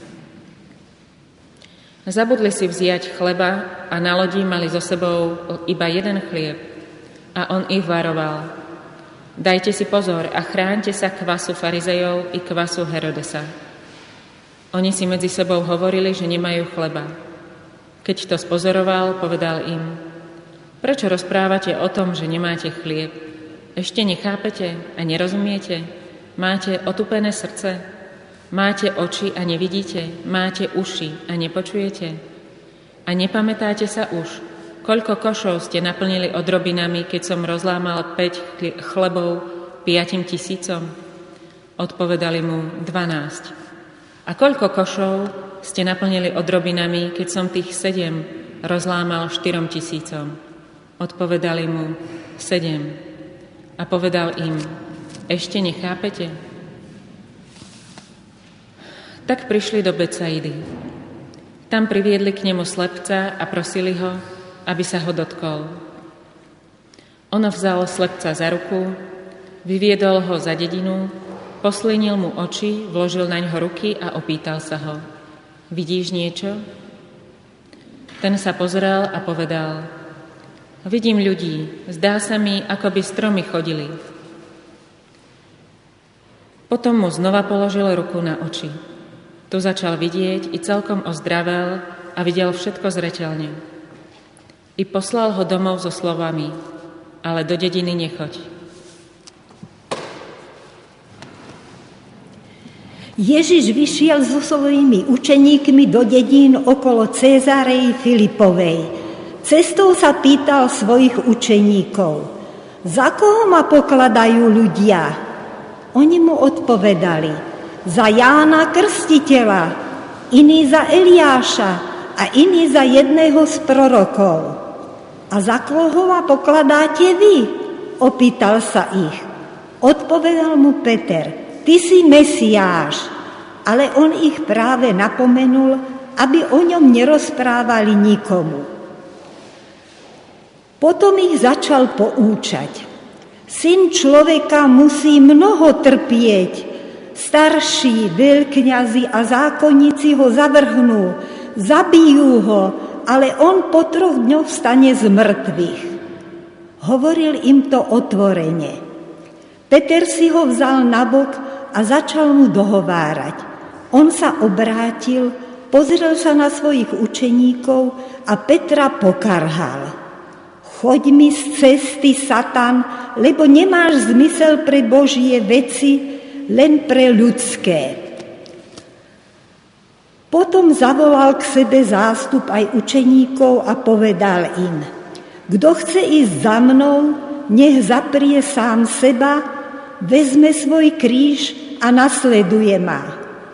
Zabudli si vziať chleba a na lodi mali so sebou iba jeden chlieb. A on ich varoval: Dajte si pozor a chráňte sa kvasu farizejov i kvasu Herodesa. Oni si medzi sebou hovorili, že nemajú chleba. Keď to spozoroval, povedal im: Prečo rozprávate o tom, že nemáte chlieb? Ešte nechápete a nerozumiete? Máte otupené srdce? Máte oči a nevidíte? Máte uši a nepočujete? A nepamätáte sa už, koľko košov ste naplnili odrobinami, keď som rozlámal päť chlebov piatim tisícom? Odpovedali mu: dvanásť. A koľko košov ste naplnili odrobinami, keď som tých sedem rozlámal štyrom tisícom? Odpovedali mu, sedem. A povedal im, ešte nechápete? Tak prišli do Betsaidy. Tam priviedli k nemu slepca a prosili ho, aby sa ho dotkol. On vzal slepca za ruku, vyviedol ho za dedinu, poslínil mu oči, vložil naňho ruky a opýtal sa ho, vidíš niečo? Ten sa pozrel a povedal, vidím ľudí, zdá sa mi, ako by stromy chodili. Potom mu znova položil ruku na oči. Tu začal vidieť i celkom ozdravel a videl všetko zreteľne. I poslal ho domov so slovami, ale do dediny nechoď. Ježiš vyšiel so svojimi učeníkmi do dedín okolo Cézarei Filipovej. Cestou sa pýtal svojich učeníkov, za koho ma pokladajú ľudia? Oni mu odpovedali, za Jána Krstiteľa, iný za Eliáša a iný za jedného z prorokov. A za koho ma pokladáte vy? Opýtal sa ich. Odpovedal mu Peter, ty si Mesiáš, ale on ich práve napomenul, aby o ňom nerozprávali nikomu. Potom ich začal poúčať. Syn človeka musí mnoho trpieť. Starší, veľkňazi a zákonníci ho zavrhnú, zabijú ho, ale on po troch dňoch vstane z mŕtvych. Hovoril im to otvorene. Peter si ho vzal nabok a začal mu dohovárať. On sa obrátil, pozrel sa na svojich učeníkov a Petra pokarhal. Choď mi z cesty, Satan, lebo nemáš zmysel pre Božie veci, len pre ľudské. Potom zavolal k sebe zástup aj učeníkov a povedal im, kto chce ísť za mnou, nech zaprie sám seba, vezme svoj kríž a nasleduje ma.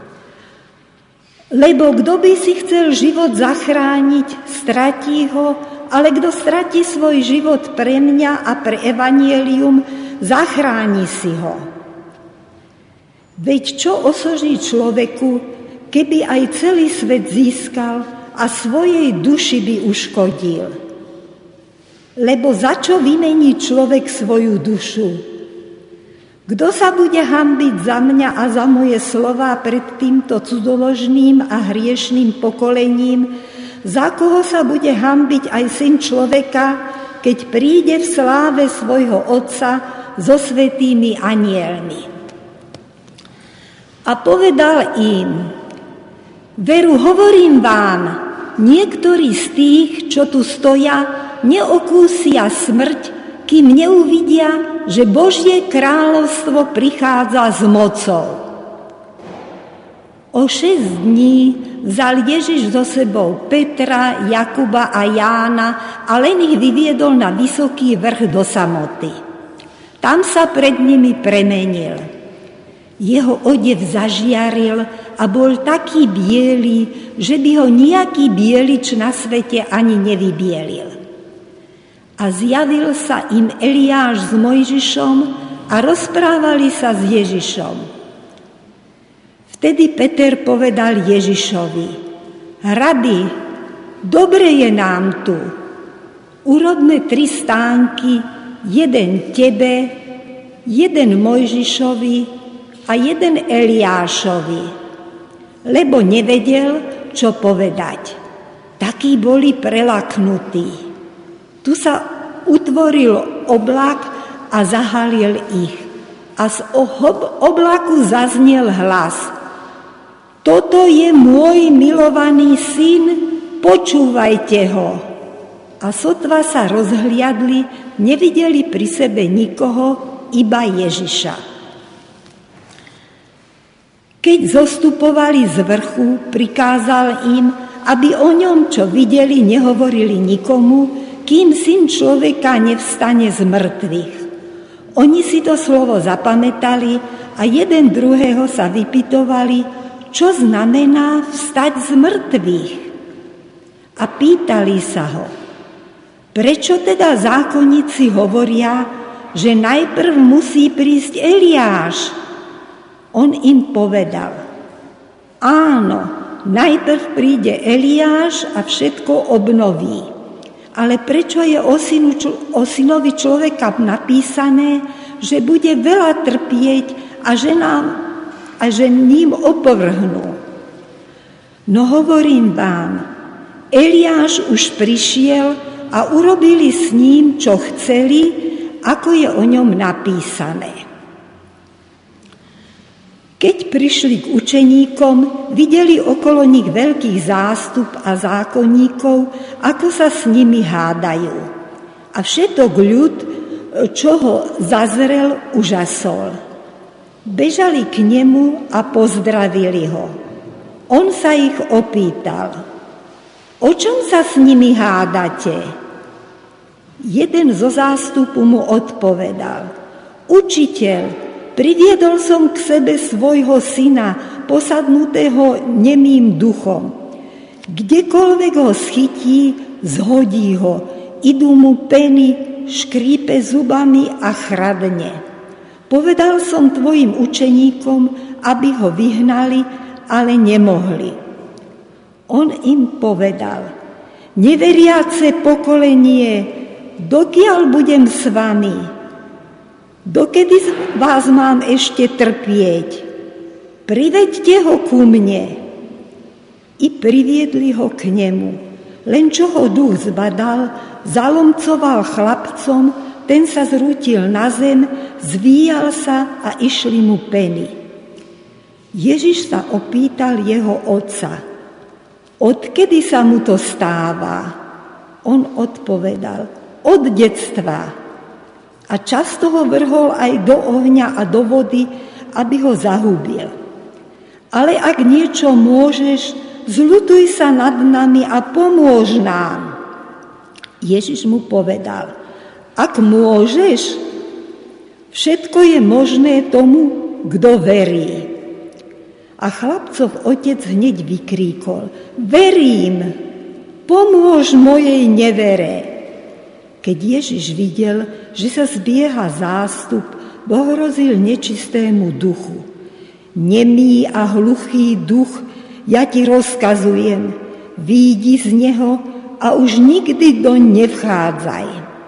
Lebo kto by si chcel život zachrániť, stratí ho, ale kto stratí svoj život pre mňa a pre evanjelium, zachráni si ho. Veď čo osoží človeku, keby aj celý svet získal a svojej duši by uškodil? Lebo za čo vymení človek svoju dušu? Kto sa bude hanbiť za mňa a za moje slová pred týmto cudzoložným a hriešným pokolením, za koho sa bude hanbiť aj Syn človeka, keď príde v sláve svojho Otca so svätými anjelmi. A povedal im, veru hovorím vám, niektorí z tých, čo tu stoja, neokúsia smrť, kým neuvidia, že Božie kráľovstvo prichádza s mocou. O šesť dní vzal Ježiš so sebou Petra, Jakuba a Jána a len ich vyviedol na vysoký vrch do samoty. Tam sa pred nimi premenil. Jeho odev zažiaril a bol taký biely, že by ho nejaký bielič na svete ani nevybielil. A zjavil sa im Eliáš s Mojžišom a rozprávali sa s Ježišom. Vtedy Peter povedal Ježišovi, Rabi, dobre je nám tu. Urobme tri stánky, jeden tebe, jeden Mojžišovi a jeden Eliášovi, lebo nevedel, čo povedať. Takí boli prelaknutí. Tu sa utvoril oblak a zahalil ich. A z oblaku zaznel hlas. Toto je môj milovaný syn, počúvajte ho. A sotva sa rozhliadli, nevideli pri sebe nikoho, iba Ježiša. Keď zostupovali z vrchu, prikázal im, aby o ňom, čo videli, nehovorili nikomu, kým Syn človeka nevstane z mŕtvych. Oni si to slovo zapamätali a jeden druhého sa vypytovali, čo znamená vstať z mŕtvych. A pýtali sa ho, prečo teda zákonníci hovoria, že najprv musí prísť Eliáš? On im povedal, áno, najprv príde Eliáš a všetko obnoví. Ale prečo je o, synu, o synovi človeka napísané, že bude veľa trpieť a že, nám, a že ním opovrhnú? No hovorím vám, Eliáš už prišiel a urobili s ním, čo chceli, ako je o ňom napísané. Keď prišli k učeníkom, videli okolo nich veľký zástup a zákonníkov, ako sa s nimi hádajú. A všetok ľud, čo ho zazrel, užasol. Bežali k nemu a pozdravili ho. On sa ich opýtal, o čom sa s nimi hádate? Jeden zo zástupu mu odpovedal, učiteľ, priviedol som k sebe svojho syna, posadnutého nemým duchom. Kdekoľvek ho chytí, zhodí ho, idú mu peny, škrípe zubami a chradne. Povedal som tvojim učeníkom, aby ho vyhnali, ale nemohli. On im povedal, neveriace pokolenie, dokiaľ budem s vami? Dokedy vás mám ešte trpieť? Priveďte ho ku mne. I priviedli ho k nemu. Len čo ho duch zbadal, zalomcoval chlapcom, ten sa zrútil na zem, zvíjal sa a išli mu peny. Ježiš sa opýtal jeho otca, odkedy sa mu to stáva? On odpovedal, od detstva. A často ho vrhol aj do ohňa a do vody, aby ho zahubil. Ale ak niečo môžeš, zľutuj sa nad nami a pomôž nám. Ježiš mu povedal, ak môžeš, všetko je možné tomu, kto verí. A chlapcov otec hneď vykríkol, verím, pomôž mojej nevere. Keď Ježiš videl, že sa zbieha zástup, pohrozil nečistému duchu. Nemý a hluchý duch, ja ti rozkazujem, výjdi z neho a už nikdy doň nevchádzaj.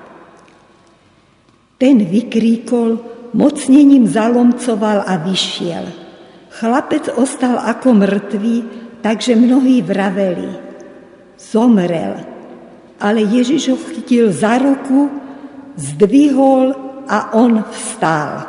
Ten vykríkol, mocnením zalomcoval a vyšiel. Chlapec ostal ako mŕtvý, takže mnohí vraveli, zomrel. Ale Ježiš ho chytil za ruku, zdvihol a on vstal.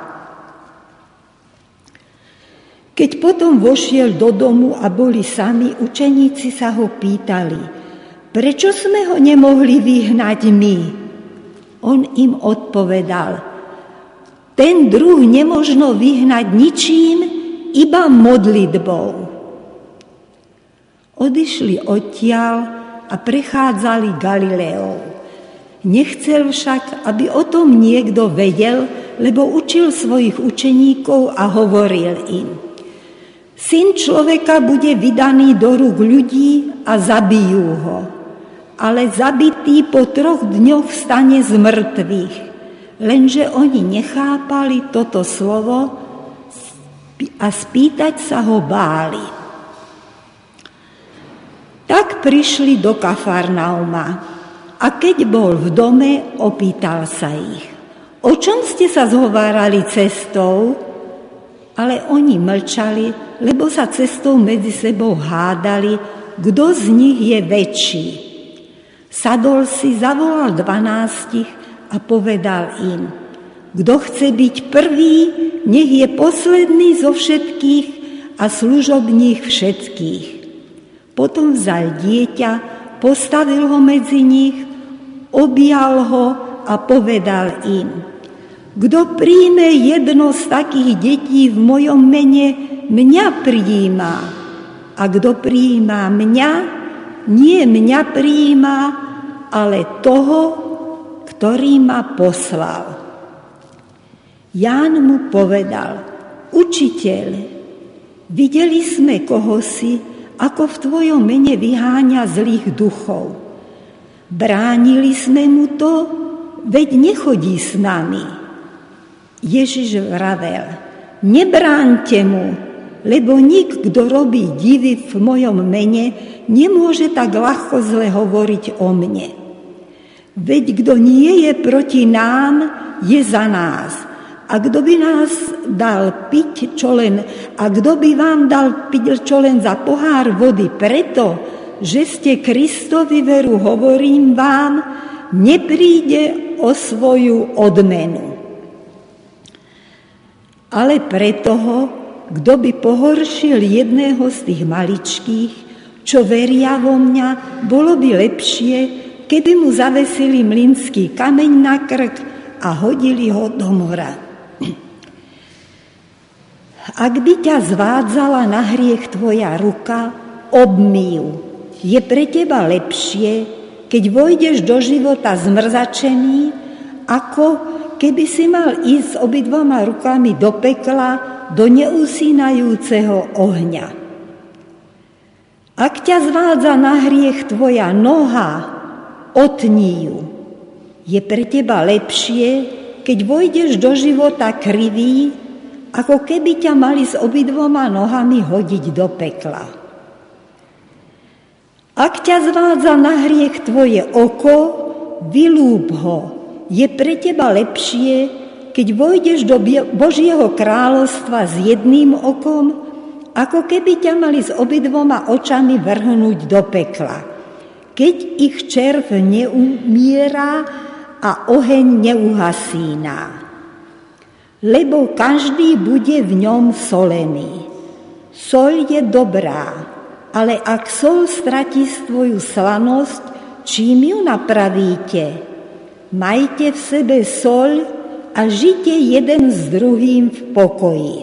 Keď potom vošiel do domu a boli sami, učeníci sa ho pýtali, prečo sme ho nemohli vyhnať my? On im odpovedal, ten druh nemožno vyhnať ničím, iba modlitbou. Odišli odtiaľ a prechádzali Galileou. Nechcel však, aby o tom niekto vedel, lebo učil svojich učeníkov a hovoril im, Syn človeka bude vydaný do rúk ľudí a zabijú ho, ale zabitý po troch dňoch vstane z mŕtvych. Lenže oni nechápali toto slovo a spýtať sa ho báli. Tak prišli do Kafarnauma a keď bol v dome, opýtal sa ich, o čom ste sa zhovárali cestou? Ale oni mlčali, lebo sa cestou medzi sebou hádali, kto z nich je väčší. Sadol si, zavolal dvanástich a povedal im, kto chce byť prvý, nech je posledný zo všetkých a služobník všetkých. Potom vzal dieťa, postavil ho medzi nich, objal ho a povedal im, kto príjme jedno z takých detí v mojom mene, mňa prijíma. A kto prijíma mňa, nie mňa prijíma, ale toho, ktorý ma poslal. Ján mu povedal, učiteľ, Videli sme kohosi, ako v tvojom mene vyháňa zlých duchov. Bránili sme mu to, veď nechodí s nami. Ježiš vravel, nebráňte mu, lebo nik, kto robí divy v mojom mene, nemôže tak ľahko zle hovoriť o mne. Veď kto nie je proti nám, je za nás. A kto by nás dal piť čo len, a kto by vám dal piť čo len za pohár vody preto, že ste Kristovi veru, hovorím vám, nepríde o svoju odmenu. Ale pre toho, kto by pohoršil jedného z tých maličkých, čo veria vo mňa, bolo by lepšie, keby mu zavesili mlynský kameň na krk a hodili ho do mora. Ak by ťa zvádzala na hriech tvoja ruka, obmyj ju. Je pre teba lepšie, keď vojdeš do života zmrzačený, ako keby si mal ísť s obidvoma rukami do pekla, do neusínajúceho ohňa. Ak ťa zvádza na hriech tvoja noha, otni ju. Je pre teba lepšie, keď vojdeš do života krivý, ako keby ťa mali s obidvoma nohami hodiť do pekla. Ak ťa zvádza na hriech tvoje oko, vylúb ho. Je pre teba lepšie, keď vojdeš do Božieho kráľovstva s jedným okom, ako keby ťa mali s obidvoma očami vrhnúť do pekla, keď ich červ neumiera a oheň neuhasíná. Lebo každý bude v ňom solený. Soľ je dobrá, ale ak soľ stratí svoju slanosť, čím ju napravíte? Majte v sebe soľ a žite jeden s druhým v pokoji.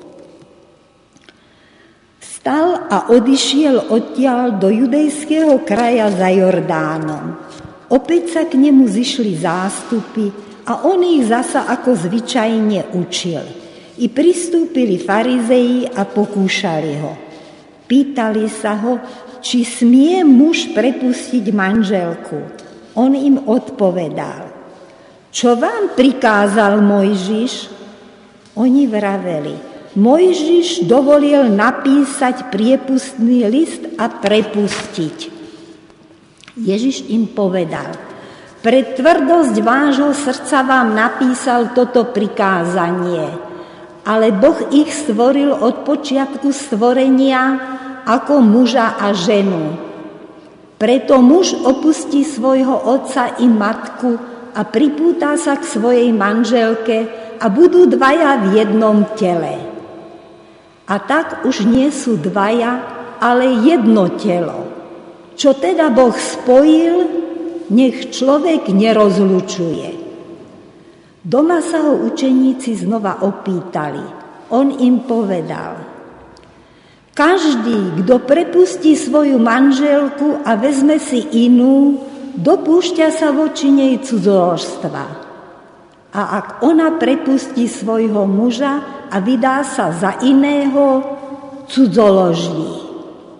Vstal a odišiel odtiaľ do judejského kraja za Jordánom. Opäť sa k nemu zišli zástupy a on ich zasa ako zvyčajne učil. I pristúpili farizei a pokúšali ho. Pýtali sa ho, či smie muž prepustiť manželku. On im odpovedal, čo vám prikázal Mojžiš? Oni vraveli, Mojžiš dovolil napísať priepustný list a prepustiť. Ježiš im povedal, pre tvrdosť vášho srdca vám napísal toto prikázanie, ale Boh ich stvoril od počiatku stvorenia ako muža a ženu. Preto muž opustí svojho otca i matku a pripúta sa k svojej manželke a budú dvaja v jednom tele. A tak už nie sú dvaja, ale jedno telo. Čo teda Boh spojil, nech človek nerozlučuje. Doma sa ho učeníci znova opýtali. On im povedal, každý, kto prepustí svoju manželku a vezme si inú, dopúšťa sa voči nej cudzoložstva. A ak ona prepustí svojho muža a vydá sa za iného, cudzoloží.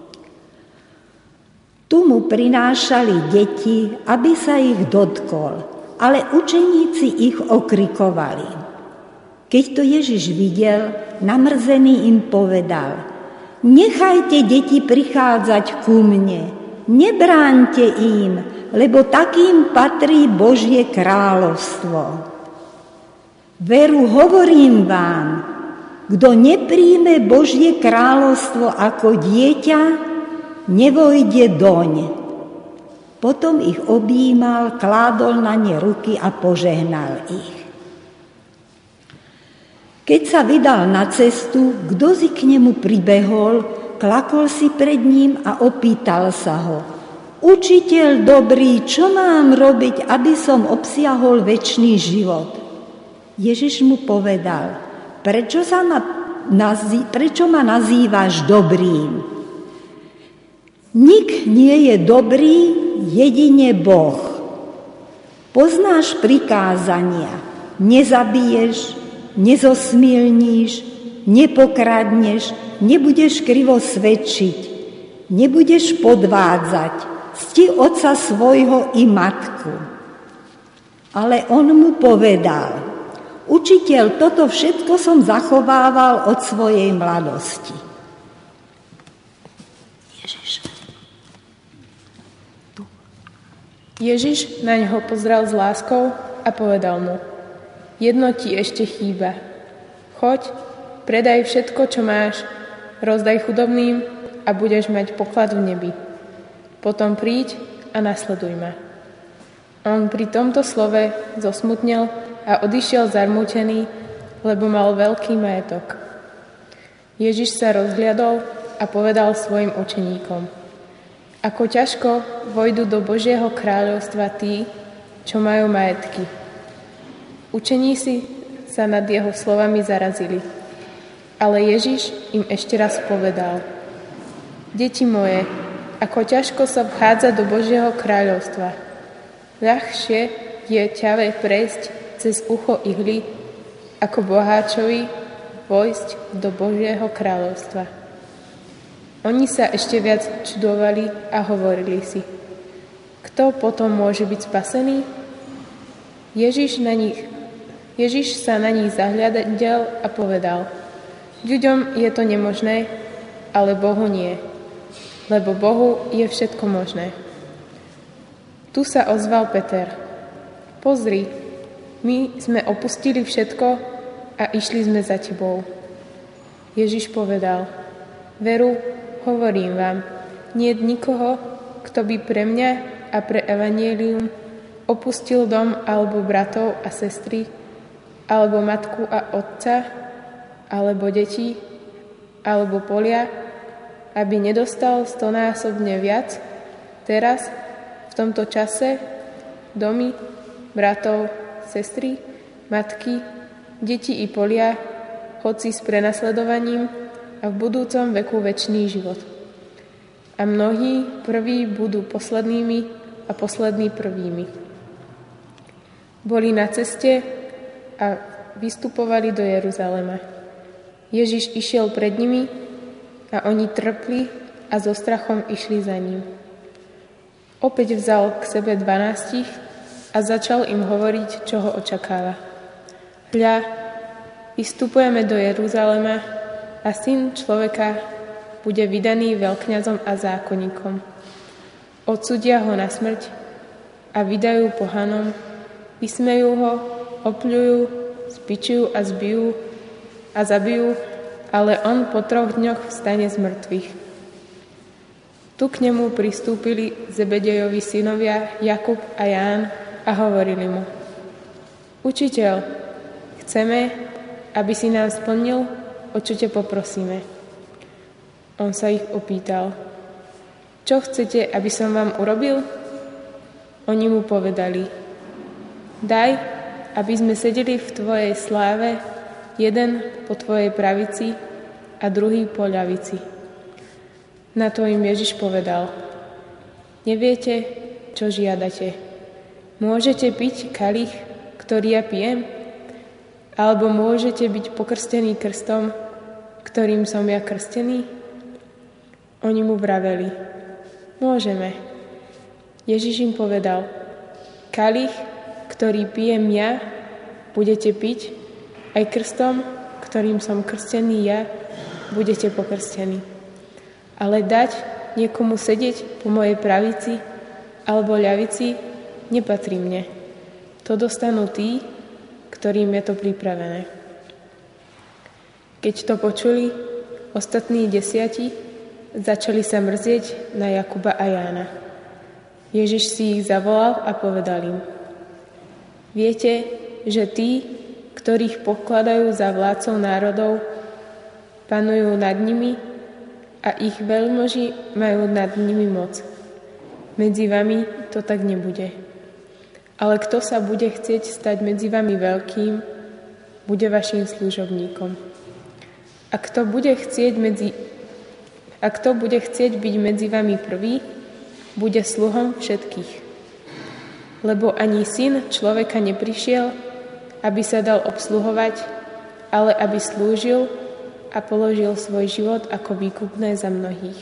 Tu mu prinášali deti, aby sa ich dotkol, ale učeníci ich okrikovali. Keď to Ježiš videl, namrzený im povedal, nechajte deti prichádzať ku mne, nebráňte im, lebo takým patrí Božie kráľovstvo. Veru hovorím vám, kto nepríjme Božie kráľovstvo ako dieťa, nevojde doň. Potom ich objímal, kládol na ne ruky a požehnal ich. Keď sa vydal na cestu, kto si k nemu pribehol, klakol si pred ním a opýtal sa ho, učiteľ dobrý, čo mám robiť, aby som obsiahol večný život? Ježiš mu povedal, prečo, sa ma, nazý, prečo ma nazývaš dobrým? Nik nie je dobrý, jedine Boh. Poznáš prikázania, nezabiješ, nezosmilníš, nepokradneš, nebudeš krivo svedčiť, nebudeš podvádzať, cti otca svojho i matku. Ale on mu povedal: Učiteľ, toto všetko som zachovával od svojej mladosti. Ježiš. Tu. Ježiš na neho pozrel s láskou a povedal mu: Jedno ti ešte chýba. Choď, predaj všetko, čo máš, rozdaj chudobným a budeš mať poklad v nebi. Potom príď a nasleduj ma. On pri tomto slove zosmutnel a odišiel zarmútený, lebo mal veľký majetok. Ježiš sa rozhliadol a povedal svojim učeníkom: Ako ťažko vojdu do Božieho kráľovstva tí, čo majú majetky. Učeníci sa nad jeho slovami zarazili. Ale Ježiš im ešte raz povedal: Deti moje, ako ťažko sa vchádza do Božieho kráľovstva. Ľahšie je ťave prejsť cez ucho ihly, ako boháčovi vojsť do Božieho kráľovstva. Oni sa ešte viac čudovali a hovorili si: Kto potom môže byť spasený? Ježiš na nich Ježiš sa na nich zahľadel a povedal: Ľuďom je to nemožné, ale Bohu nie, lebo Bohu je všetko možné. Tu sa ozval Peter: Pozri, my sme opustili všetko a išli sme za tebou. Ježiš povedal: Veru, hovorím vám, nie je nikoho, kto by pre mňa a pre evanjelium opustil dom alebo bratov a sestry, alebo matku a otca, alebo deti, alebo polia, aby nedostal stonásobne viac teraz, v tomto čase, domy, bratov, sestry, matky, deti i polia, hoci s prenasledovaním a v budúcom veku večný život. A mnohí prví budú poslednými a poslední prvými. Boli na ceste a vystupovali do Jeruzalema. Ježiš išiel pred nimi a oni trpli a so strachom išli za ním. Opäť vzal k sebe dvanástich a začal im hovoriť, čo ho očakáva. Hľa, vystupujeme do Jeruzalema a Syn človeka bude vydaný veľkňazom a zákonníkom. Odsúdia ho na smrť a vydajú pohanom, vysmejú ho, opľujú, spičujú a zbijú a zabijú, ale on po troch dňoch vstane z mŕtvych. Tu k nemu pristúpili Zebedejovi synovia Jakub a Ján a hovorili mu: Učiteľ, chceme, aby si nám splnil, o čo ťa poprosíme. On sa ich opýtal: Čo chcete, aby som vám urobil? Oni mu povedali: Daj, aby sme sedeli v tvojej sláve, jeden po tvojej pravici a druhý po ľavici. Na to im Ježiš povedal: Neviete, čo žiadate. Môžete piť kalich, ktorý ja pijem? Alebo môžete byť pokrstení krstom, ktorým som ja krstený? Oni mu vraveli: Môžeme. Ježiš im povedal: Kalich, ktorý pijem ja, budete piť, aj krstom, ktorým som krstený ja, budete pokrstení. Ale dať niekomu sedieť po mojej pravici alebo ľavici nepatrí mne. To dostanú tí, ktorým je to pripravené. Keď to počuli, ostatní desiati začali sa mrzieť na Jakuba a Jána. Ježiš si ich zavolal a povedal im: Viete, že tí, ktorých pokladajú za vládcov národov, panujú nad nimi a ich veľmoži majú nad nimi moc. Medzi vami to tak nebude. Ale kto sa bude chcieť stať medzi vami veľkým, bude vašim služobníkom. A kto bude chcieť medzi a kto bude chcieť byť medzi vami prvý, bude sluhom všetkých. Lebo ani Syn človeka neprišiel, aby sa dal obsluhovať, ale aby slúžil a položil svoj život ako výkupné za mnohých.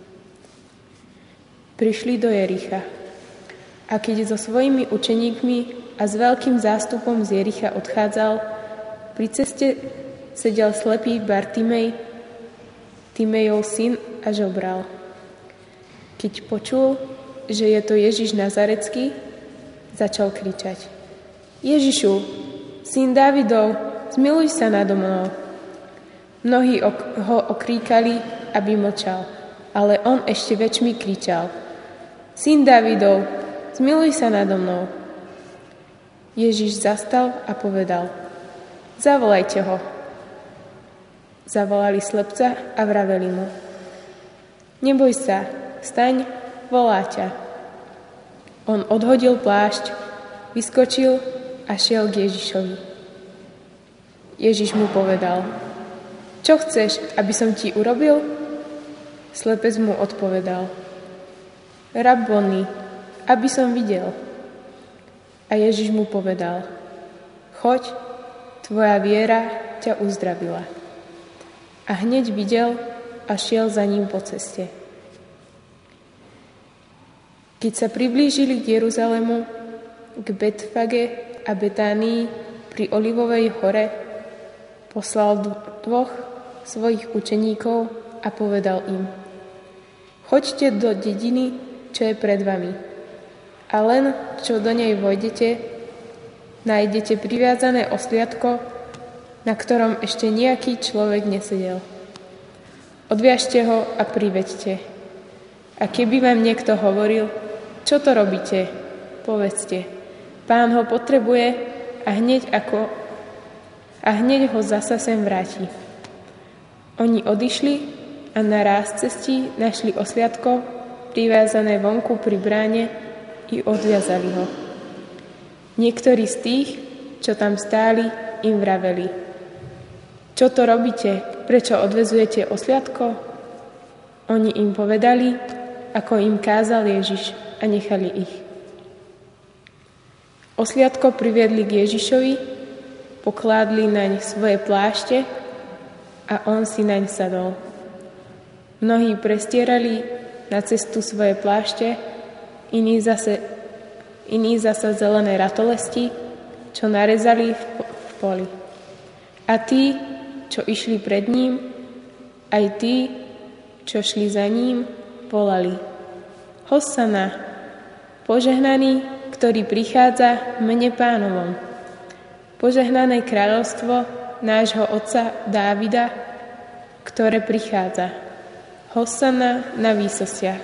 Prišli do Jericha. A keď so svojimi učeníkmi a s veľkým zástupom z Jericha odchádzal, pri ceste sedel slepý Bartimej, Timejov syn, a žobral. Keď počul, že je to Ježiš Nazarecký, začal kričať: Ježišu, syn Dávidov, zmiluj sa nado mnou. Mnohí ok- ho okríkali, aby mlčal, ale on ešte väčšmi kričal: Syn Dávidov, zmiluj sa nado mnou. Ježiš zastal a povedal: Zavolajte ho. Zavolali slepca a vraveli mu: Neboj sa, staň, volá ťa. On odhodil plášť, vyskočil a šiel k Ježišovi. Ježiš mu povedal: Čo chceš, aby som ti urobil? Slepec mu odpovedal: Rabboni, aby som videl. A Ježiš mu povedal: Choď, tvoja viera ťa uzdravila. A hneď videl a šiel za ním po ceste. Keď sa priblížili k Jeruzalému, k Betfage a Betánii pri Olivovej hore, poslal dvoch svojich učeníkov a povedal im: Choďte do dediny, čo je pred vami. A len, čo do nej vojdete, nájdete priviazané osliadko, na ktorom ešte nejaký človek nesedel. Odviažte ho a priveďte. A keby vám niekto hovoril: Čo to robíte? Povedzte: Pán ho potrebuje a hneď, ako, a hneď ho zasa sem vráti. Oni odišli a na ráz cestí našli osliadko priviazané vonku pri bráne i odviazali ho. Niektorí z tých, čo tam stáli, im vraveli: Čo to robíte? Prečo odvezujete osliadko? Oni im povedali, ako im kázal Ježiš, a nechali ich. Osliadko priviedli k Ježišovi, pokládli naň svoje plášte a on si naň sadol. Mnohí prestierali na cestu svoje plášte, iní zase, iní zase zelené ratolesti, čo narezali v, v poli. A tí, čo išli pred ním, aj tí, čo šli za ním, volali: Hosana, požehnaný, ktorý prichádza v mene Pánovom. Požehnané kráľovstvo nášho otca Dávida, ktoré prichádza. Hosana na výsostiach.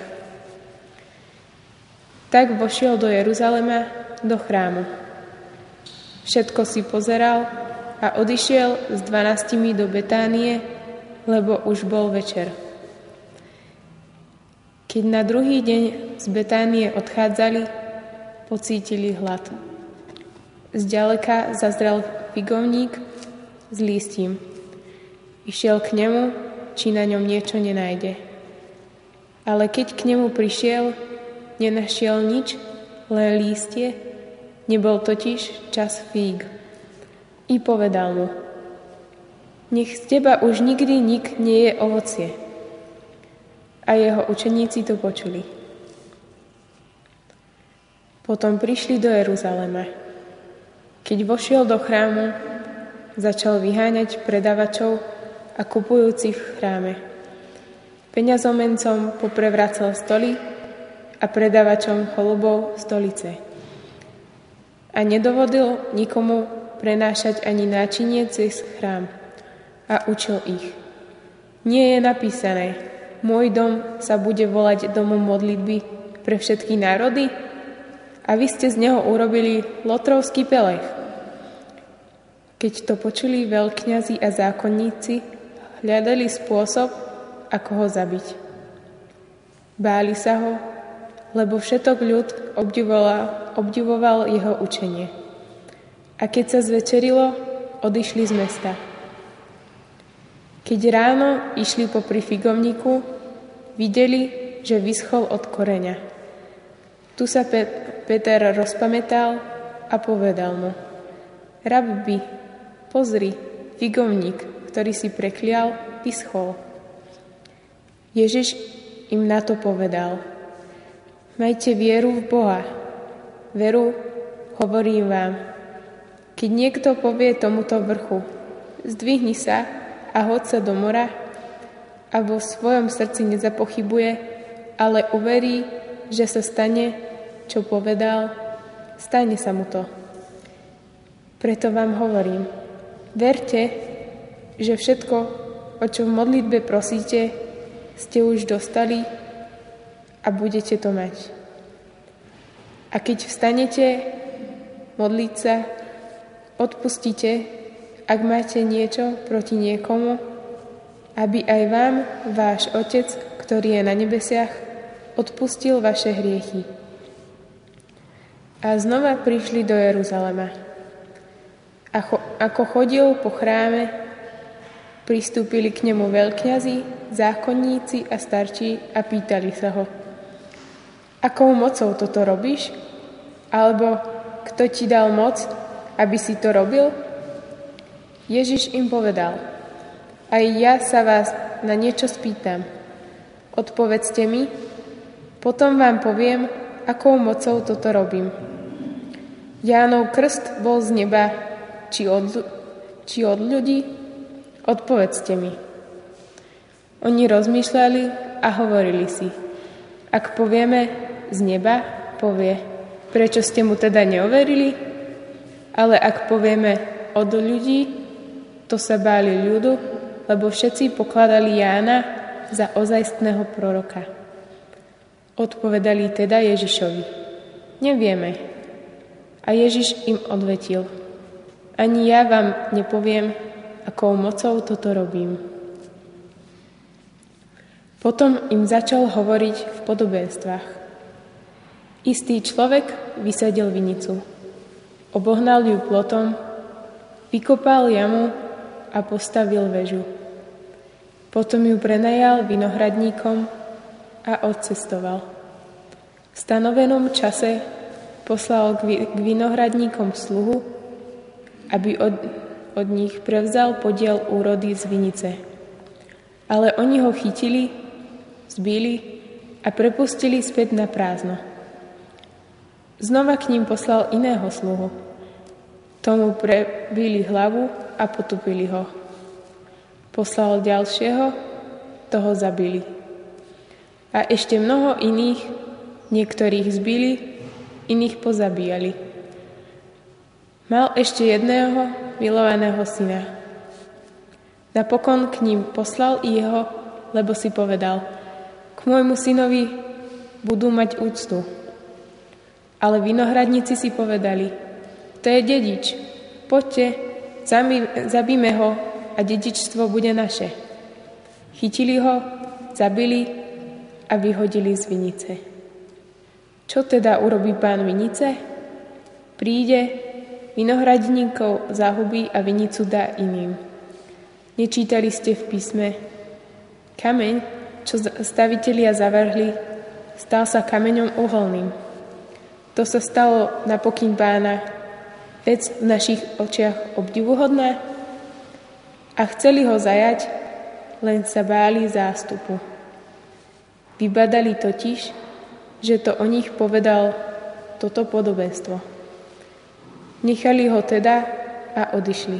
Tak vošiel do Jeruzalema, do chrámu. Všetko si pozeral a odišiel s dvanástimi do Betánie, lebo už bol večer. Keď na druhý deň z Betánie odchádzali, pocítili hlad. Zďaleka zazrel figovník s lístím. Išiel k nemu, či na ňom niečo nenájde. Ale keď k nemu prišiel, nenašiel nič, len lístie, nebol totiž čas fíg. I povedal mu: Nech z teba už nikdy nik nie je ovocie. A jeho učeníci to počuli. Potom prišli do Jeruzalema. Keď vošiel do chrámu, začal vyháňať predavačov a kupujúcich v chráme. Peňazomencom poprevracal stoly a predavačom cholubov stolice. A nedovodil nikomu prenášať ani náčinie cez chrám. A učil ich: Nie je napísané: Môj dom sa bude volať domom modlitby pre všetky národy? A vy ste z neho urobili lotrovský pelech. Keď to počuli veľkňazi a zákonníci, hľadali spôsob, ako ho zabiť. Báli sa ho, lebo všetok ľud obdivoval, obdivoval jeho učenie. A keď sa zvečerilo, odišli z mesta. Keď ráno išli popri figovníku, videli, že vyschol od koreňa. Tu sa Pe- Peter rozpamätal a povedal mu: Rabbi, pozri, figovník, ktorý si preklial, vyschol. Ježiš im na to povedal: Majte vieru v Boha. Veru, hovorím vám, keď niekto povie tomuto vrchu: zdvihni sa a hoď sa do mora, a vo svojom srdci nezapochybuje, ale uverí, že sa stane, čo povedal, stane sa mu to. Preto vám hovorím, verte, že všetko, o čo v modlitbe prosíte, ste už dostali a budete to mať. A keď vstanete modliť sa, odpustite, ak máte niečo proti niekomu, aby aj vám váš Otec, ktorý je na nebesiach, odpustil vaše hriechy. A znova prišli do Jeruzalema. A cho- ako chodil po chráme, pristúpili k nemu veľkňazi, zákonníci a starší a pýtali sa ho: akou mocou toto robíš? Alebo kto ti dal moc, aby si to robil? Ježiš im povedal: aj ja sa vás na niečo spýtam. Odpovedzte mi, potom vám poviem, akou mocou toto robím. Jánov krst bol z neba, či od, či od ľudí? Odpovedzte mi. Oni rozmýšľali a hovorili si: ak povieme z neba, povie: prečo ste mu teda neuverili? Ale ak povieme od ľudí, to sa báli ľudu, lebo všetci pokladali Jána za ozajstného proroka. Odpovedali teda Ježišovi: nevieme. A Ježiš im odvetil: ani ja vám nepoviem, akou mocou toto robím. Potom im začal hovoriť v podobenstvách. Istý človek vysadil vinicu. Obohnal ju plotom, vykopal jamu a postavil väžu. Potom ju prenajal vinohradníkom a odcestoval. V stanovenom čase poslal k vinohradníkom sluhu, aby od, od nich prevzal podiel úrody z vinice. Ale oni ho chytili, zbili a prepustili späť na prázdno. Znova k ním poslal iného sluhu. Tomu prebili hlavu a potupili ho. Poslal ďalšieho, toho zabili. A ešte mnoho iných, niektorých zbili, iných pozabíjali. Mal ešte jedného milovaného syna. Napokon k ním poslal i jeho, lebo si povedal: k môjmu synovi budú mať úctu. Ale vinohradníci si povedali: to je dedič, poďte, zabíme ho a dedičstvo bude naše. Chytili ho, zabili a vyhodili z vinice. Čo teda urobí pán vinice? Príde, vinohradníkov zahubí a vinicu dá iným. Nečítali ste v písme: kameň, čo stavitelia zavrhli, stal sa kameňom uholným. To sa stalo na pokyn pána, vec v našich očiach obdivuhodná? A chceli ho zajať, len sa báli zástupu. Vybadali totiž, že to o nich povedal toto podobenstvo. Nechali ho teda a odišli.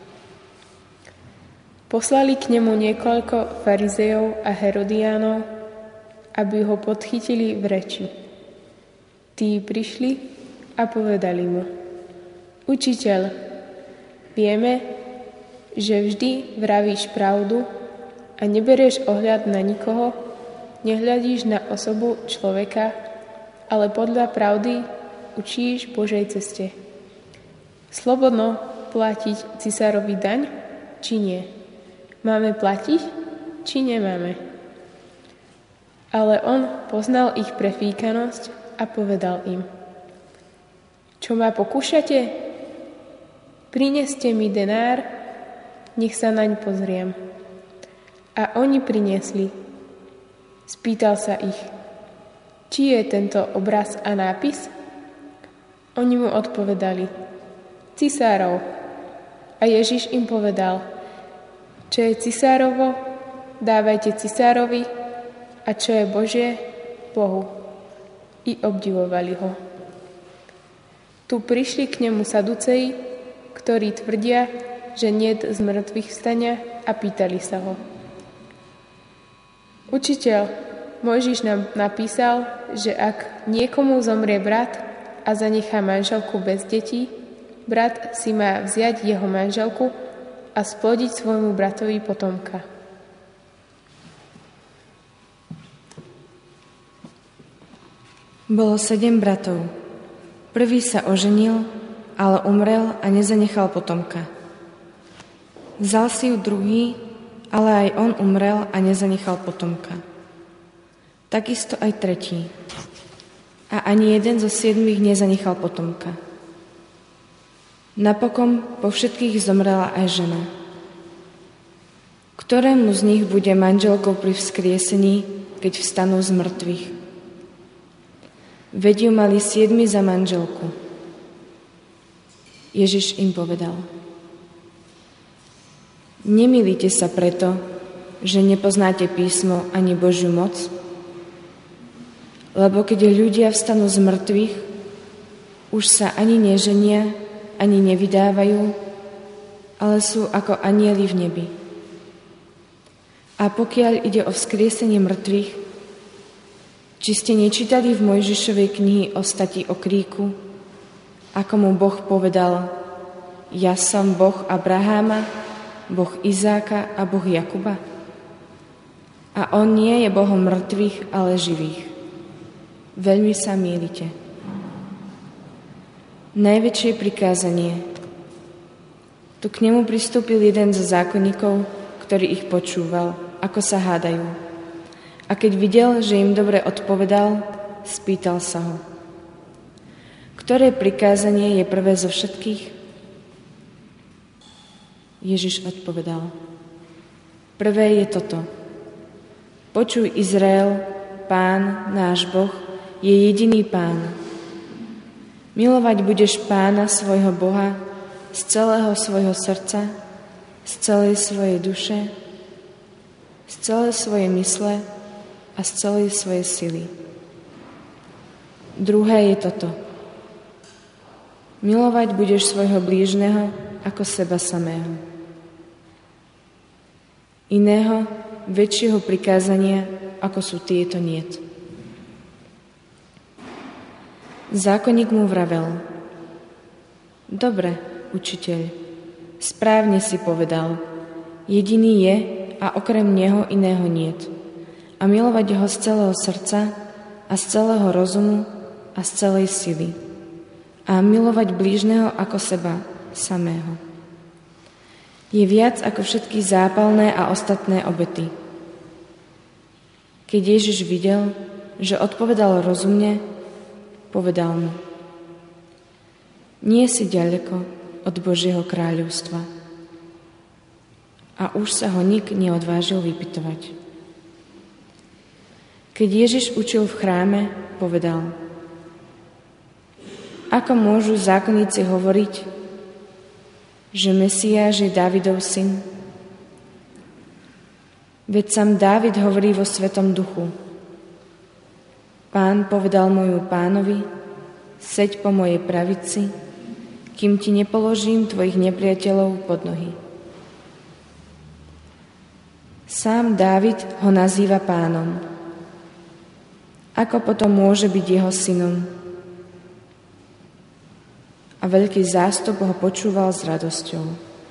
Poslali k nemu niekoľko farizejov a herodiánov, aby ho podchytili v reči. Tí prišli a povedali mu: Učiteľ, vieme, že vždy vravíš pravdu a neberieš ohľad na nikoho, nehľadíš na osobu človeka, ale podľa pravdy učíš Božej ceste. Slobodno platiť cisárovi daň, či nie? Máme platiť, či nemáme? Ale on poznal ich prefíkanosť a povedal im: Čo ma pokúšate? Prineste mi denár, nech sa naň pozriem. A oni priniesli. Spýtal sa ich: Či je tento obraz a nápis? Oni mu odpovedali: Cisárov. A Ježiš im povedal: Čo je cisárovo, dávajte cisárovi a čo je Božie, Bohu. I obdivovali ho. Tu prišli k nemu Saduceji, ktorí tvrdia, že niet z mŕtvych vstania, a pýtali sa ho. Učiteľ, Mojžiš nám napísal, že ak niekomu zomrie brat a zanechá manželku bez detí, brat si má vziať jeho manželku a splodiť svojmu bratovi potomka. Bolo sedem bratov. Prvý sa oženil, ale umrel a nezanechal potomka. Vzal si ju druhý, ale aj on umrel a nezanechal potomka. Takisto aj tretí. A ani jeden zo siedmých nezanechal potomka. Napokon po všetkých zomrela aj žena. Ktorému z nich bude manželkou pri vzkriesení, keď vstanú z mŕtvych? Veď ju mali siedmi za manželku. Ježiš im povedal: Nemýlite sa preto, že nepoznáte písmo ani Božiu moc? Lebo keď ľudia vstanú z mŕtvych, už sa ani neženia, ani nevydávajú, ale sú ako anjeli v nebi. A pokiaľ ide o vzkriesenie mŕtvych, či ste nečítali v Mojžišovej knihy o stati o kríku, ako mu Boh povedal: Ja som Boh Abraháma, Boh Izáka a Boh Jakuba? A on nie je Bohom mŕtvych, ale živých. Veľmi sa mýlite. Najväčšie prikázanie. Tu k nemu pristúpil jeden zo zákonníkov, ktorý ich počúval, ako sa hádajú. A keď videl, že im dobre odpovedal, spýtal sa ho: Ktoré prikázanie je prvé zo všetkých? Ježiš odpovedal: Prvé je toto. Počuj, Izrael, Pán, náš Boh, je jediný Pán. Milovať budeš Pána, svojho Boha, z celého svojho srdca, z celej svojej duše, z celej svojej mysle a z celej svojej sily. Druhé je toto. Milovať budeš svojho blížneho ako seba samého. Iného, väčšieho prikázania, ako sú tieto, niet. Zákonník mu vravel: Dobre, učiteľ, správne si povedal, jediný je a okrem neho iného niet. A milovať ho z celého srdca a z celého rozumu a z celej sily. A milovať blížneho ako seba samého. Je viac ako všetky zápalné a ostatné obety. Keď Ježiš videl, že odpovedal rozumne, povedal mu: Nie si ďaleko od Božieho kráľovstva. A už sa ho nik neodvážil vypytovať. Keď Ježiš učil v chráme, povedal: Ako môžu zákonníci hovoriť, že Mesiáš je Dávidov syn? Veď sám Dávid hovorí vo Svetom duchu: Pán povedal môjmu Pánovi: Seď po mojej pravici, kým ti nepoložím tvojich nepriateľov pod nohy. Sám Dávid ho nazýva Pánom. Ako potom môže byť jeho synom? A veľký zástup ho počúval s radosťou.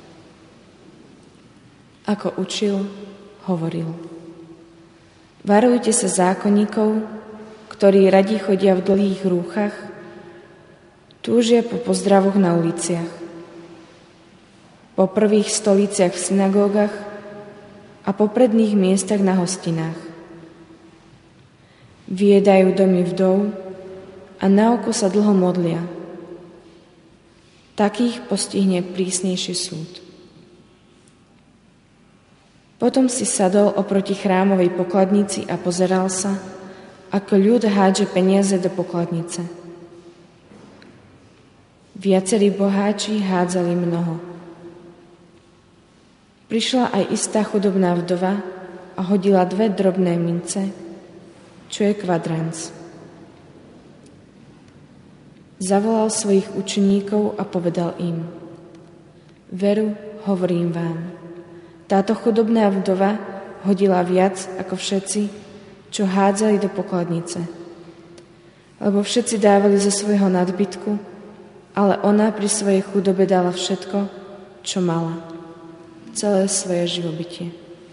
Ako učil, hovoril: Varujte sa zákonníkov, ktorí radi chodia v dlhých rúchach, túžia po pozdravoch na uliciach, po prvých stoliciach v synagógach a po predných miestach na hostinách. Vyjedajú domy vdov a na oko sa dlho modlia. Takých postihne prísnejší súd. Potom si sadol oproti chrámovej pokladnici a pozeral sa, ako ľud hádže peniaze do pokladnice. Viacerí boháči hádzali mnoho. Prišla aj istá chudobná vdova a hodila dve drobné mince, čo je kvadranc. Zavolal svojich učeníkov a povedal im: Veru, hovorím vám, táto chudobná vdova hodila viac ako všetci, čo hádzali do pokladnice. Lebo všetci dávali zo svojho nadbytku, ale ona pri svojej chudobe dala všetko, čo mala, celé svoje živobytie.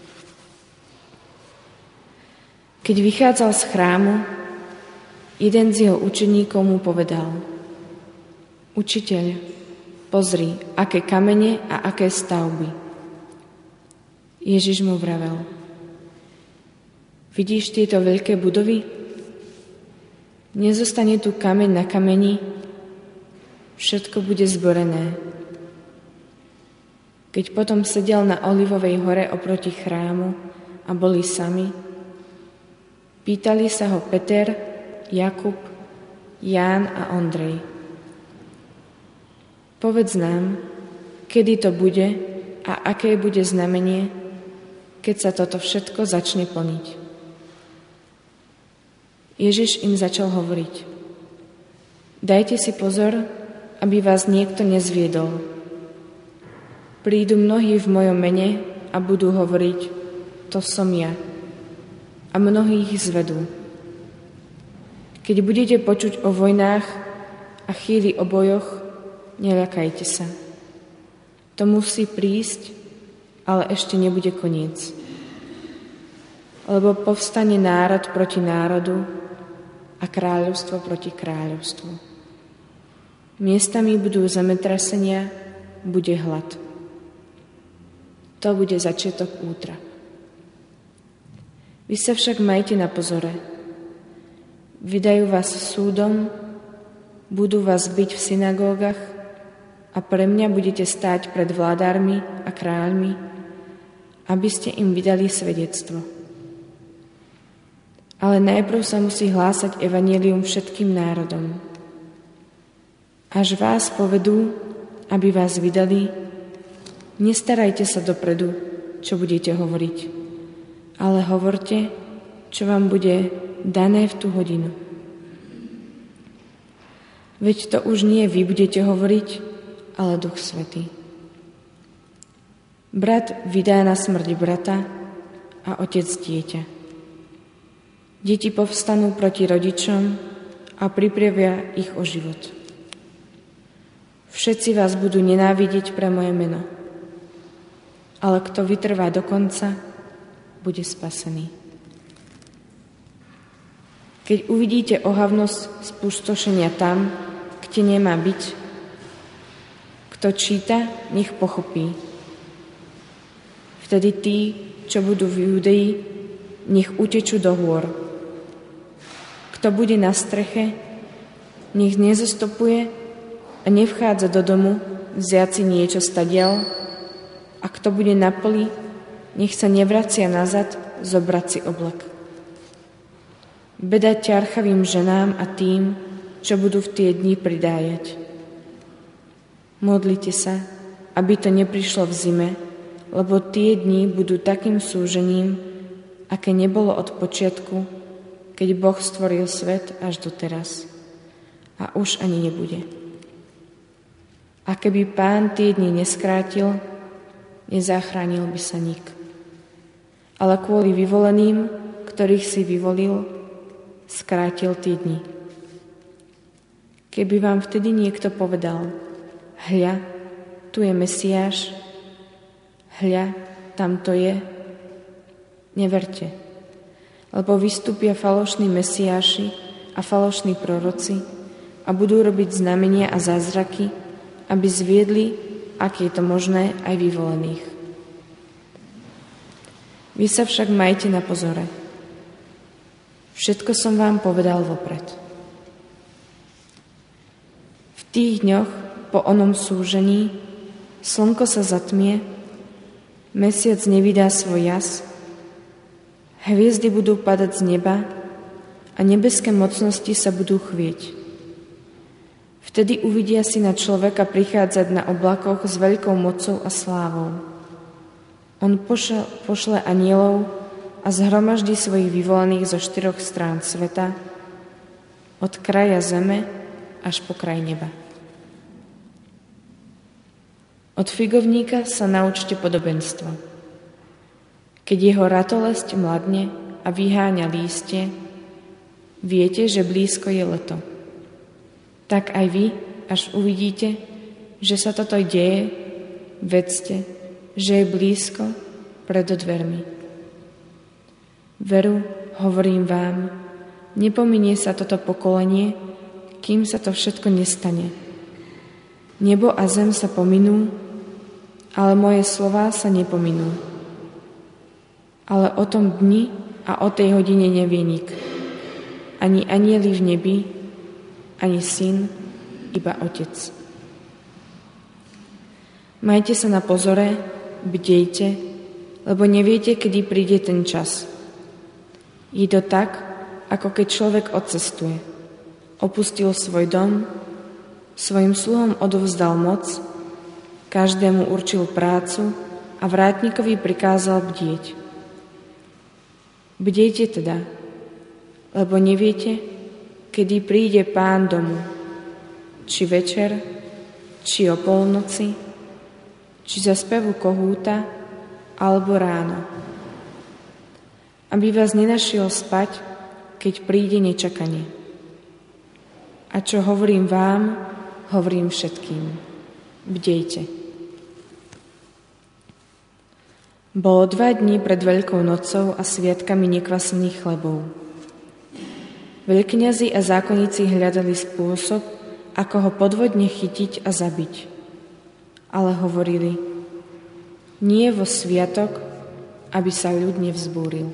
Keď vychádzal z chrámu, jeden z jeho učeníkov mu povedal: Učiteľ, pozri, aké kamene a aké stavby. Ježiš mu vravel: Vidíš tieto veľké budovy? Nezostane tu kameň na kameni, všetko bude zborené. Keď potom sedel na Olivovej hore oproti chrámu a boli sami, pýtali sa ho Peter, Jakub, Ján a Ondrej: Povedz nám, kedy to bude a aké bude znamenie, keď sa toto všetko začne plniť. Ježiš im začal hovoriť: Dajte si pozor, aby vás niekto nezviedol. Prídu mnohí v mojom mene a budú hovoriť: To som ja. A mnohí ich zvedú. Keď budete počuť o vojnách a chýli o bojoch, neľakajte sa. To musí prísť, ale ešte nebude koniec. Lebo povstane národ proti národu a kráľovstvo proti kráľovstvu. Miestami budú zemetrasenia, bude hlad. To bude začiatok útrap. Vy sa však majte na pozore. Vydajú vás súdom, budú vás biť v synagógach a pre mňa budete stáť pred vládármi a kráľmi, aby ste im vydali svedectvo. Ale najprv sa musí hlásať evanjelium všetkým národom. Až vás povedú, aby vás vydali, nestarajte sa dopredu, čo budete hovoriť, ale hovorte, čo vám bude dané v tú hodinu. Veď to už nie vy budete hovoriť, ale Duch Svätý. Brat vydá na smrť brata a otec dieťa. Deti povstanú proti rodičom a pripravia ich o život. Všetci vás budú nenávidieť pre moje meno, ale kto vytrvá do konca, bude spasený. Keď uvidíte ohavnosť spustošenia tam, kde nemá byť, kto číta, nech pochopí. Vtedy tí, čo budú v Judei, nech utečú do hôr. Kto bude na streche, nech nezostopuje a nevchádza do domu vziať si niečo stadiaľ, a kto bude na poli, nech sa nevracia nazad zobrať si oblak. Beda ťarchavým ženám a tým, čo budú v tie dni pridájať. Modlite sa, aby to neprišlo v zime, lebo tie dni budú takým súžením, aké nebolo od počiatku, keď Boh stvoril svet až doteraz. A už ani nebude. A keby Pán tie dni neskrátil, nezachránil by sa nik. Ale kvôli vyvoleným, ktorých si vyvolil, skrátil tie dni. Keby vám vtedy niekto povedal: Hľa, tu je Mesiáš, hľa, tam to je, neverte, lebo vystúpia falošní Mesiáši a falošní proroci a budú robiť znamenia a zázraky, aby zviedli, ak je to možné, aj vyvolených. Vy sa však majte na pozore. Všetko som vám povedal vopred. V tých dňoch po onom súžení slnko sa zatmie, mesiac nevydá svoj jas, hviezdy budú padať z neba a nebeské mocnosti sa budú chvieť. Vtedy uvidia Syna človeka prichádzať na oblakoch s veľkou mocou a slávou. On pošle, pošle anielov a a zhromaždí svojich vyvolených zo štyroch strán sveta, od kraja zeme až po kraj neba. Od figovníka sa naučte podobenstvo. Keď jeho ratolesť mladne a vyháňa lístie, viete, že blízko je leto. Tak aj vy, až uvidíte, že sa toto deje, vedzte, že je blízko pred dvermi. Veru, hovorím vám, nepominie sa toto pokolenie, kým sa to všetko nestane. Nebo a zem sa pominú, ale moje slová sa nepominú. Ale o tom dni a o tej hodine nevie nik. Ani anjeli v nebi, ani syn, iba Otec. Majte sa na pozore, bdejte, lebo neviete, kedy príde ten čas. Je to tak, ako keď človek odcestuje. Opustil svoj dom, svojim sluhom odovzdal moc, každému určil prácu a vrátnikovi prikázal bdieť. Bdejte teda, lebo neviete, kedy príde Pán domu, či večer, či o polnoci, či za spevu kohúta, alebo ráno. Aby vás nenašiel spať, keď príde nečakanie. A čo hovorím vám, hovorím všetkým. Bdejte. Bolo dva dni pred Veľkou nocou a sviatkami nekvasených chlebov. Veľkňazi a zákonníci hľadali spôsob, ako ho podvodne chytiť a zabiť. Ale hovorili, nie vo sviatok, aby sa ľud nevzbúril.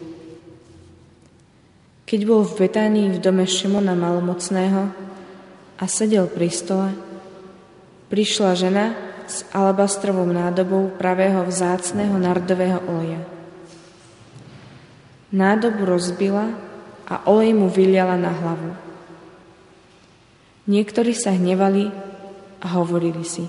Keď bol v Betánii v dome Šimona malomocného a sedel pri stole, prišla žena s alabastrovou nádobou pravého vzácneho nardového oleja. Nádobu rozbila a olej mu vyliala na hlavu. Niektorí sa hnevali a hovorili si,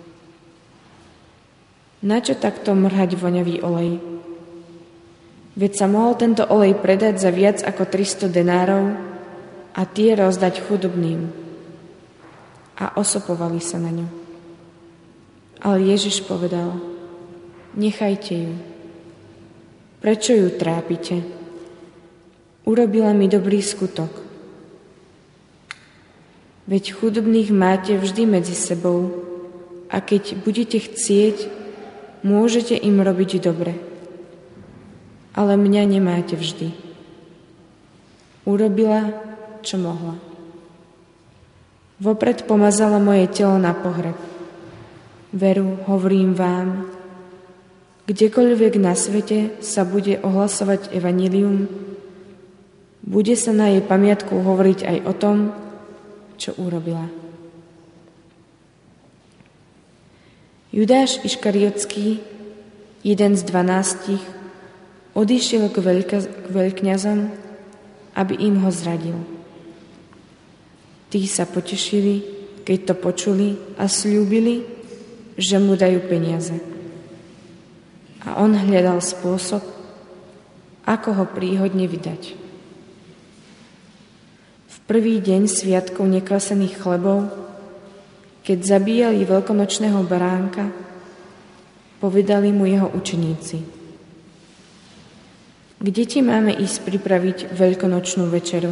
načo takto mrhať voňavý olej? Veď sa mohol tento olej predať za viac ako tristo denárov a tie rozdať chudobným. A osopovali sa na ňu. Ale Ježiš povedal, nechajte ju. Prečo ju trápite? Urobila mi dobrý skutok. Veď chudobných máte vždy medzi sebou a keď budete chcieť, môžete im robiť dobre. Ale mňa nemáte vždy. Urobila, čo mohla. Vopred pomazala moje telo na pohreb. Veru, hovorím vám, kdekoľvek na svete sa bude ohlasovať evanjelium, bude sa na jej pamiatku hovoriť aj o tom, čo urobila. Judáš Iškariotský, jeden z dvanástich, odišiel k, veľka, k veľkňazom, aby im ho zradil. Tí sa potešili, keď to počuli a sľúbili, že mu dajú peniaze. A on hľadal spôsob, ako ho príhodne vydať. V prvý deň sviatkov nekvasených chlebov, keď zabíjali veľkonočného baránka, povedali mu jeho učeníci, kde ti máme ísť pripraviť veľkonočnú večeru?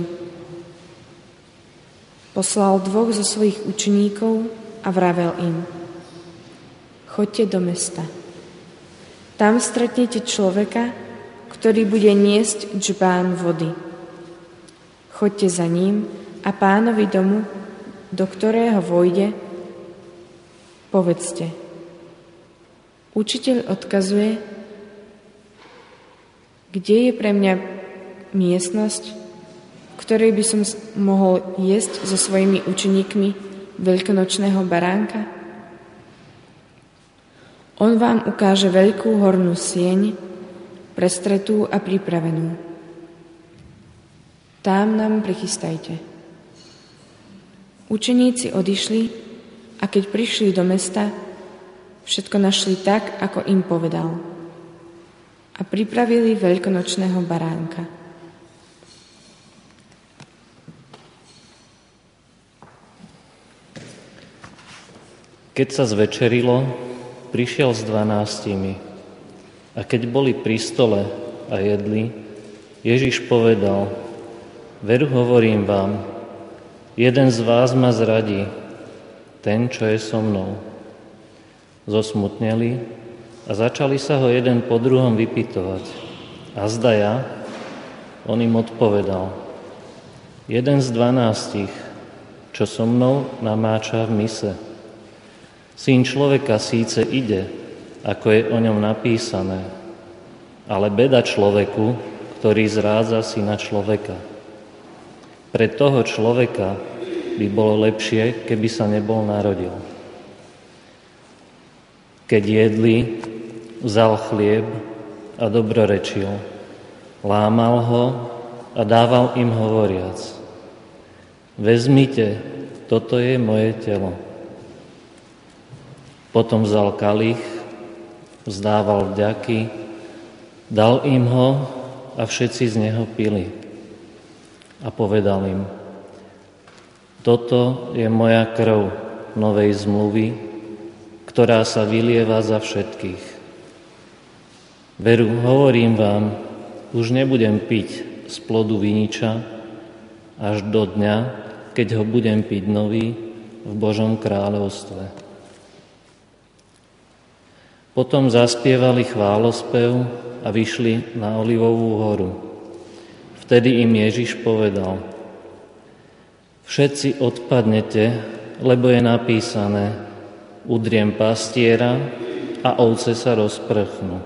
Poslal dvoch zo svojich učeníkov a vravel im, choďte do mesta. Tam stretnete človeka, ktorý bude niesť džbán vody. Choďte za ním a pánovi domu, do ktorého vojde, povedzte. Učiteľ odkazuje, kde je pre mňa miestnosť, v ktorej by som mohol jesť so svojimi učeníkmi veľkonočného baránka? On vám ukáže veľkú hornú sieň, prestretú a pripravenú. Tam nám prichystajte. Učeníci odišli a keď prišli do mesta, všetko našli tak, ako im povedal. a pripravili veľkonočného baránka. Keď sa zvečerilo, prišiel s dvanástimi a keď boli pri stole a jedli, Ježiš povedal: Veru hovorím vám, jeden z vás ma zradí, ten, čo je so mnou. Zosmutneli a začali sa ho jeden po druhom vypytovať. A zda ja? On im odpovedal: Jeden z dvanástich, čo so mnou namáča v mise. Syn človeka síce ide, ako je o ňom napísané, ale beda človeku, ktorý zrádza syna človeka. Pre toho človeka by bolo lepšie, keby sa nebol narodil. Keď jedli, vzal chlieb a dobrorečil, lámal ho a dával im hovoriac: Vezmite, toto je moje telo. Potom vzal kalich, vzdával vďaky, dal im ho a všetci z neho pili. A povedal im: Toto je moja krv novej zmluvy, ktorá sa vylieva za všetkých. Veru, hovorím vám, už nebudem piť z plodu viniča až do dňa, keď ho budem piť nový v Božom kráľovstve. Potom zaspievali chválospev a vyšli na Olivovú horu. Vtedy im Ježiš povedal: Všetci odpadnete, lebo je napísané: Udriem pastiera a ovce sa rozprchnú.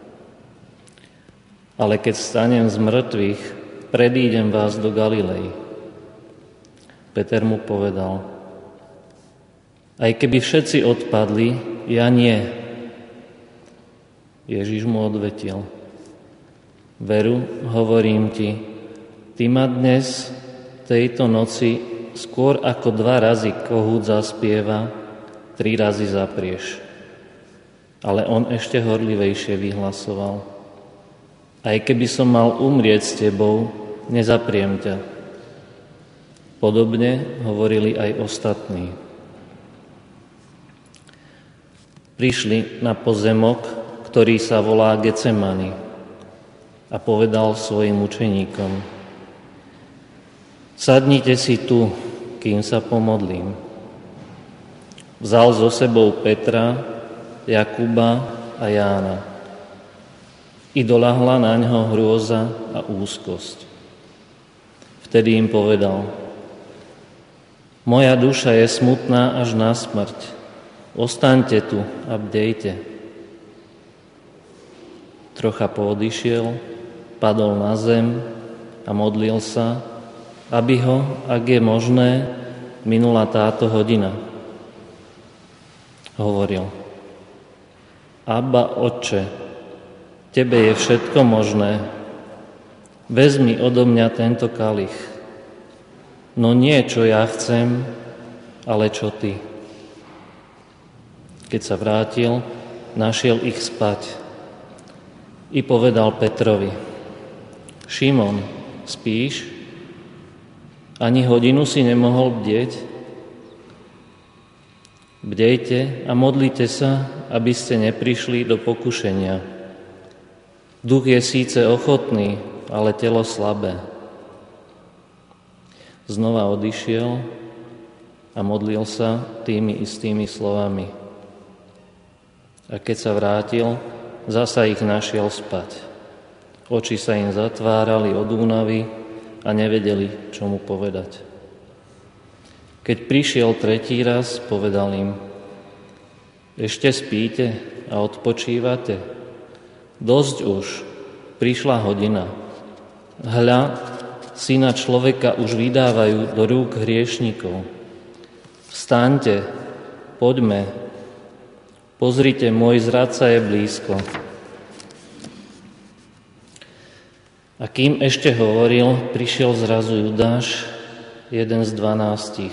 Ale keď stanem z mŕtvych, predídem vás do Galilei. Peter mu povedal: Aj keby všetci odpadli, ja nie. Ježiš mu odvetil: Veru, hovorím ti, ty ma dnes, tejto noci, skôr ako dva razy kohút zaspieva, tri razy zaprieš. Ale on ešte horlivejšie vyhlasoval: Aj keby som mal umrieť s tebou, nezapriem ťa. Podobne hovorili aj ostatní. Prišli na pozemok, ktorý sa volá Getsemani, a povedal svojim učeníkom: Sadnite si tu, kým sa pomodlím. Vzal so sebou Petra, Jakuba a Jána. I doľahla na ňo hrôza a úzkosť. Vtedy im povedal: Moja duša je smutná až na smrť. Ostaňte tu a bdejte. Trocha poodišiel, padol na zem a modlil sa, aby ho, ak je možné, minula táto hodina. Hovoril: Abba, Otče, tebe je všetko možné. Vezmi odo mňa tento kalich. No nie, čo ja chcem, ale čo ty. Keď sa vrátil, našiel ich spať. I povedal Petrovi: Šimon, spíš? Ani hodinu si nemohol bdieť? Bdejte a modlite sa, aby ste neprišli do pokušenia. Duch je síce ochotný, ale telo slabé. Znova odišiel a modlil sa tými istými slovami. A keď sa vrátil, zasa ich našiel spať. Oči sa im zatvárali od únavy a nevedeli, čo mu povedať. Keď prišiel tretí raz, povedal im: Ešte spíte a odpočívate? Dosť už, prišla hodina. Hľa, syna človeka už vydávajú do rúk hriešnikov. Vstaňte, poďme. Pozrite, môj zradca je blízko. A kým ešte hovoril, prišiel zrazu Judáš, jeden z dvanástich,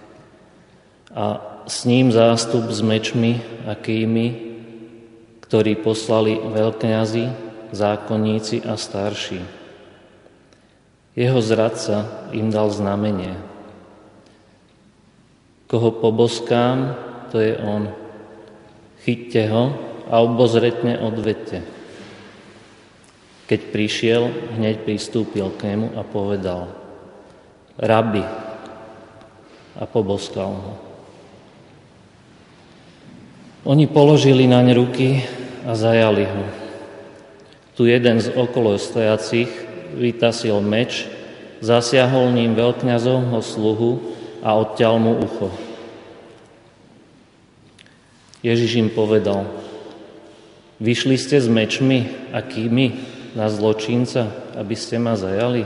a s ním zástup s mečmi a kými, ktorí poslali veľkňazi zákonníci a starší. Jeho zradca im dal znamenie. Koho poboskám, to je on. Chyťte ho a obozretne odvedte. Keď prišiel, hneď pristúpil k nemu a povedal: Rabi, a poboskal ho. Oni položili naň ruky a zajali ho. Tu jeden z okolo stojacich vytasil meč, zasiahol ním veľkňazovho sluhu a odťal mu ucho. Ježiš im povedal: Vyšli ste s mečmi, akými, na zločinca, aby ste ma zajali?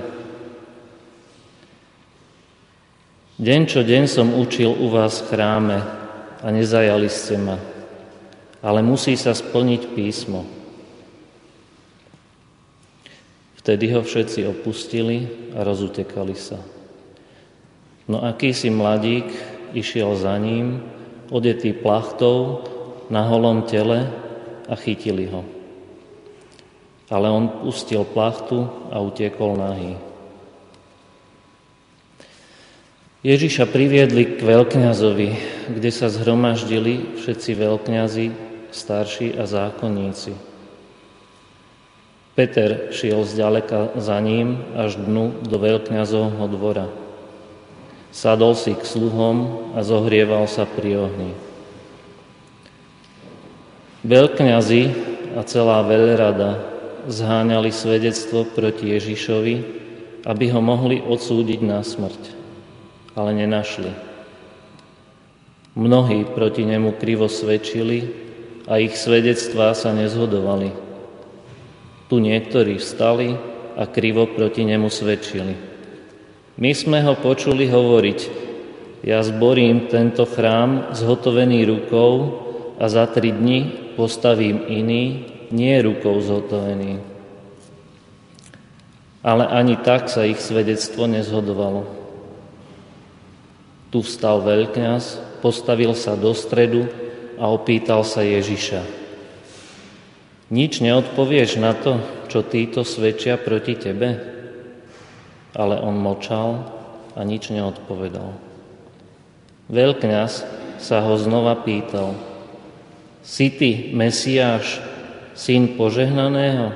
Deň čo deň som učil u vás v chráme a nezajali ste ma, ale musí sa splniť písmo. Vtedy ho všetci opustili a rozutekali sa. No akýsi mladík išiel za ním, odetý plachtou na holom tele, a chytili ho. Ale on pustil plachtu a utiekol nahý. Ježiša priviedli k veľkňazovi, kde sa zhromaždili všetci veľkňazi, starší a zákonníci. Peter šiel zďaleka za ním až dnu do veľkňazovho dvora. Sadol si k sluhom a zohrieval sa pri ohni. Veľkňazi a celá veľrada zháňali svedectvo proti Ježišovi, aby ho mohli odsúdiť na smrť, ale nenašli. Mnohí proti nemu krivo svedčili a ich svedectvá sa nezhodovali. Tu niektorí vstali a krivo proti nemu svedčili. My sme ho počuli hovoriť: Ja zborím tento chrám zhotovený rukou a za tri dni postavím iný, nie rukou zhotovený. Ale ani tak sa ich svedectvo nezhodovalo. Tu vstal veľkňaz, postavil sa do stredu a opýtal sa Ježiša: Nič neodpovieš na to, čo títo svedčia proti tebe? Ale on mlčal a nič neodpovedal. Veľkňaz sa ho znova pýtal: Si ty Mesiáš, syn požehnaného?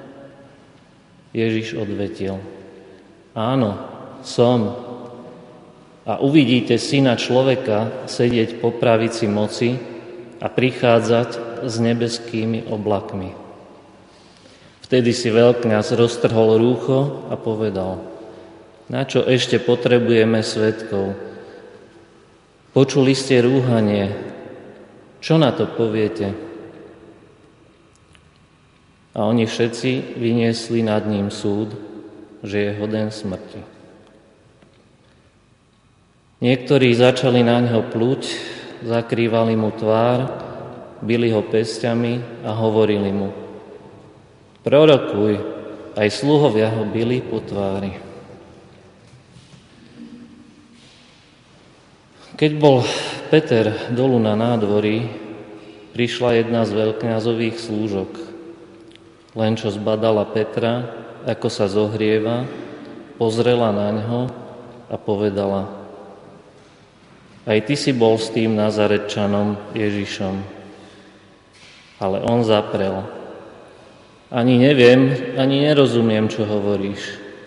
Ježiš odvetil: Áno, som. A uvidíte Syna človeka sedieť po pravici moci a prichádzať s nebeskými oblakmi. Vtedy si veľkňaz roztrhol rúcho a povedal: Na čo ešte potrebujeme svedkov? Počuli ste rúhanie. Čo na to poviete? A oni všetci vyniesli nad ním súd, že je hoden smrti. Niektorí začali na ňo pluť, zakrývali mu tvár, bili ho pesťami a hovorili mu: Prorokuj, aj sluhovia ho bili po tvári. Keď bol Peter dolu na nádvorí, prišla jedna z veľkňazových slúžok. Len čo zbadala Petra, ako sa zohrieva, pozrela na ňo a povedala: Aj ty si bol s tým Nazaretčanom Ježišom. Ale on zaprel: Ani neviem, ani nerozumiem, čo hovoríš.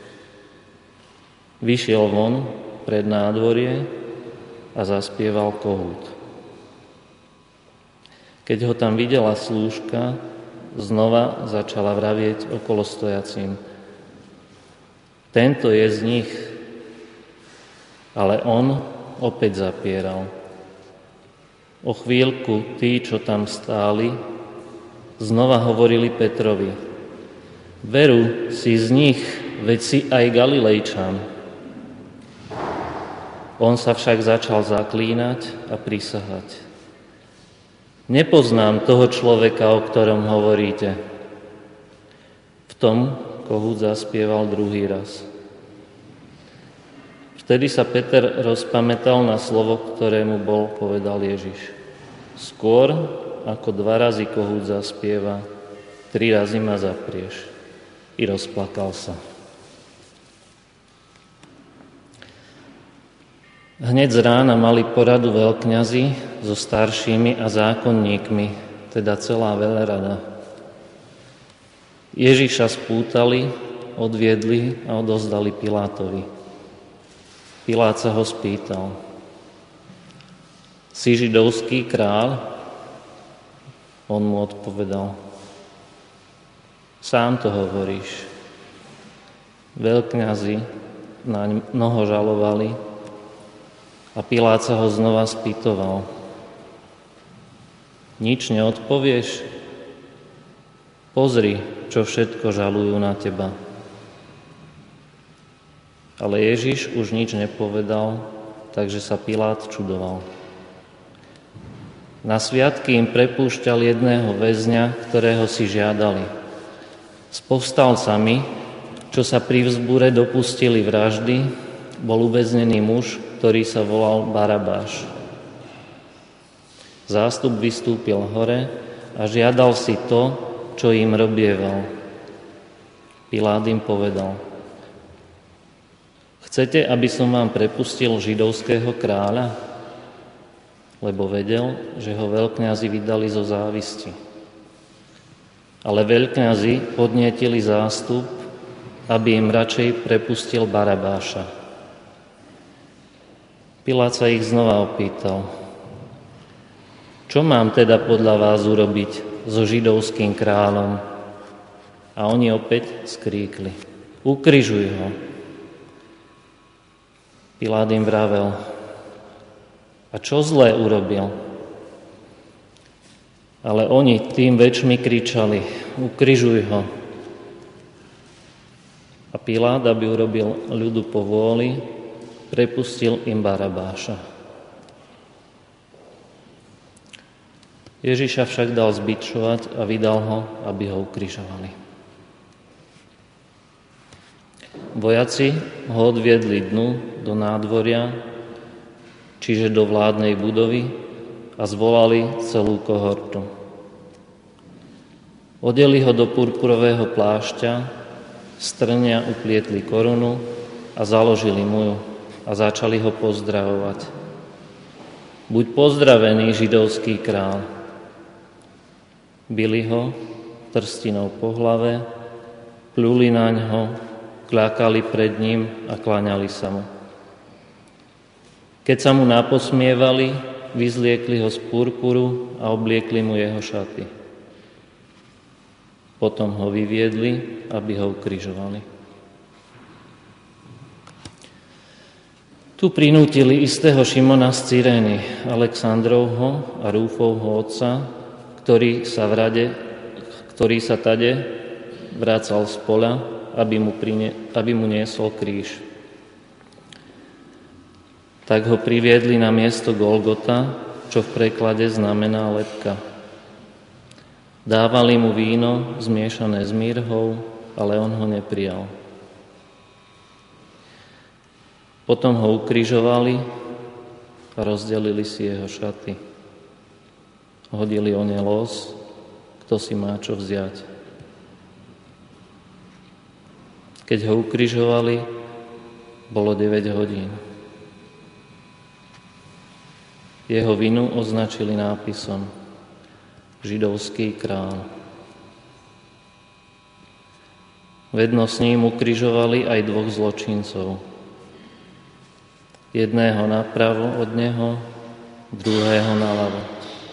Vyšiel von pred nádvorie a zaspieval kohút. Keď ho tam videla slúžka, znova začala vravieť okolo stojacím: Tento je z nich. Ale on opäť zapieral. O chvíľku tí, čo tam stáli, znova hovorili Petrovi: Veru, si z nich, veď si aj Galilejčan. On sa však začal zaklínať a prisahať: Nepoznám toho človeka, o ktorom hovoríte. V tom kohút zaspieval druhý raz. Vtedy sa Peter rozpamätal na slovo, ktoré mu bol povedal Ježiš. Skôr, ako dva razy kohút zaspieva, tri razy ma zaprieš. I rozplakal sa. Hneď z rána mali poradu veľkňazi so staršími a zákonníkmi, teda celá veľrada. Ježiša spútali, odviedli a odozdali Pilátovi. Pilát sa ho spýtal: Si židovský kráľ? On mu odpovedal: Sám to hovoríš. Veľkňazi naň mnoho žalovali a Pilát sa ho znova spýtoval: Nič neodpovieš? Pozri, čo všetko žalujú na teba. Ale Ježiš už nič nepovedal, takže sa Pilát čudoval. Na sviatky im prepúšťal jedného väzňa, ktorého si žiadali. S povstalcami, čo sa pri vzbure dopustili vraždy, bol uväznený muž, ktorý sa volal Barabáš. Zástup vystúpil hore a žiadal si to, čo im robieval. Pilát im povedal: Chcete, aby som vám prepustil židovského kráľa? Lebo vedel, že ho veľkňazi vydali zo závisti. Ale veľkňazi podnietili zástup, aby im radšej prepustil Barabáša. Pilát sa ich znova opýtal: Čo mám teda podľa vás urobiť so židovským kráľom? A oni opäť skríkli: Ukrižuj ho. Pilát im vravel: A čo zlé urobil? Ale oni tým väčšmi kričali: Ukrižuj ho. A Pilát, aby urobil ľudu po vôli, prepustil im Barabáša. Ježiša však dal zbičovať a vydal ho, aby ho ukrižovali. Vojaci ho odviedli dnu do nádvoria, čiže do vládnej budovy, a zvolali celú kohortu. Odeli ho do purpurového plášťa, z trňa uplietli korunu a založili mu ju a začali ho pozdravovať: Buď pozdravený, židovský král. Bili ho trstinou po hlave, pľuli naňho, kľakali pred ním a kláňali sa mu. Keď sa mu naposmievali, vyzliekli ho z purpuru a obliekli mu jeho šaty. Potom ho vyviedli, aby ho ukrižovali. Tu prinútili istého Šimona z Cyrény, Alexandrovho a Rúfovho otca, ktorý sa, v rade, ktorý sa tade vracal z poľa, aby mu, prine, aby mu niesol kríž. Tak ho priviedli na miesto Golgota, čo v preklade znamená lebka. Dávali mu víno zmiešané s myrhou, ale on ho neprijal. Potom ho ukrižovali a rozdelili si jeho šaty. Hodili o ne los, kto si má čo vziať. Keď ho ukrižovali, bolo deväť hodín. Jeho vinu označili nápisom Židovský král. Vedno s ním ukrižovali aj dvoch zločincov. Jedného napravo od neho, druhého naľavo.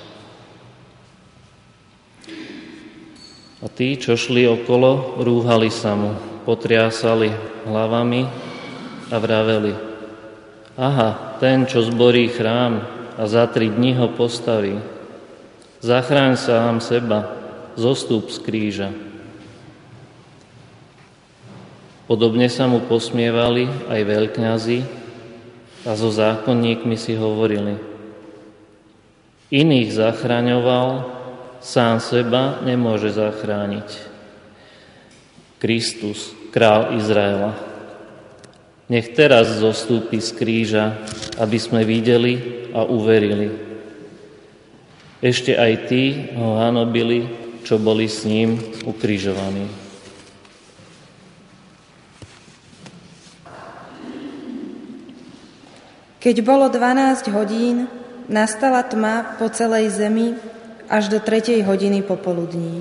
A tí, čo šli okolo, rúhali sa mu, potriasali hlavami a vraveli: Aha, ten, čo zborí chrám a za tri dni ho postaví. Zachráň sám seba, zostúp z kríža. Podobne sa mu posmievali aj veľkňazi a so zákonníkmi si hovorili: Iných zachraňoval, sám seba nemôže zachrániť. Kristus, král Izraela, nech teraz zostúpi z kríža, aby sme videli a uverili. Ešte aj tí ho hanobili, čo boli s ním ukrižovaní. Keď bolo dvanásť hodín, nastala tma po celej zemi až do tretej hodiny popoludní.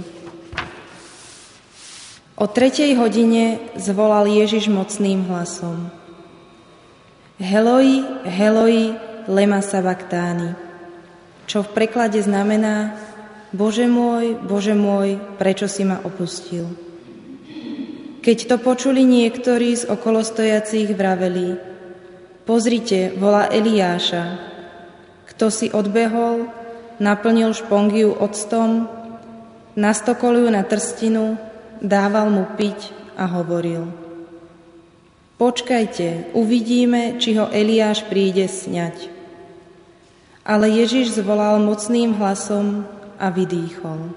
O tretej hodine zvolal Ježiš mocným hlasom: Heloi, Heloi, lema sabachthani, čo v preklade znamená: Bože môj, Bože môj, prečo si ma opustil? Keď to počuli niektorí z okolostojacích, vraveli: Pozrite, volá Eliáša. Kto si odbehol, naplnil špongiu octom, nastokolil na trstinu, dával mu piť a hovoril: Počkajte, uvidíme, či ho Eliáš príde sňať. Ale Ježiš zvolal mocným hlasom a vydýchol.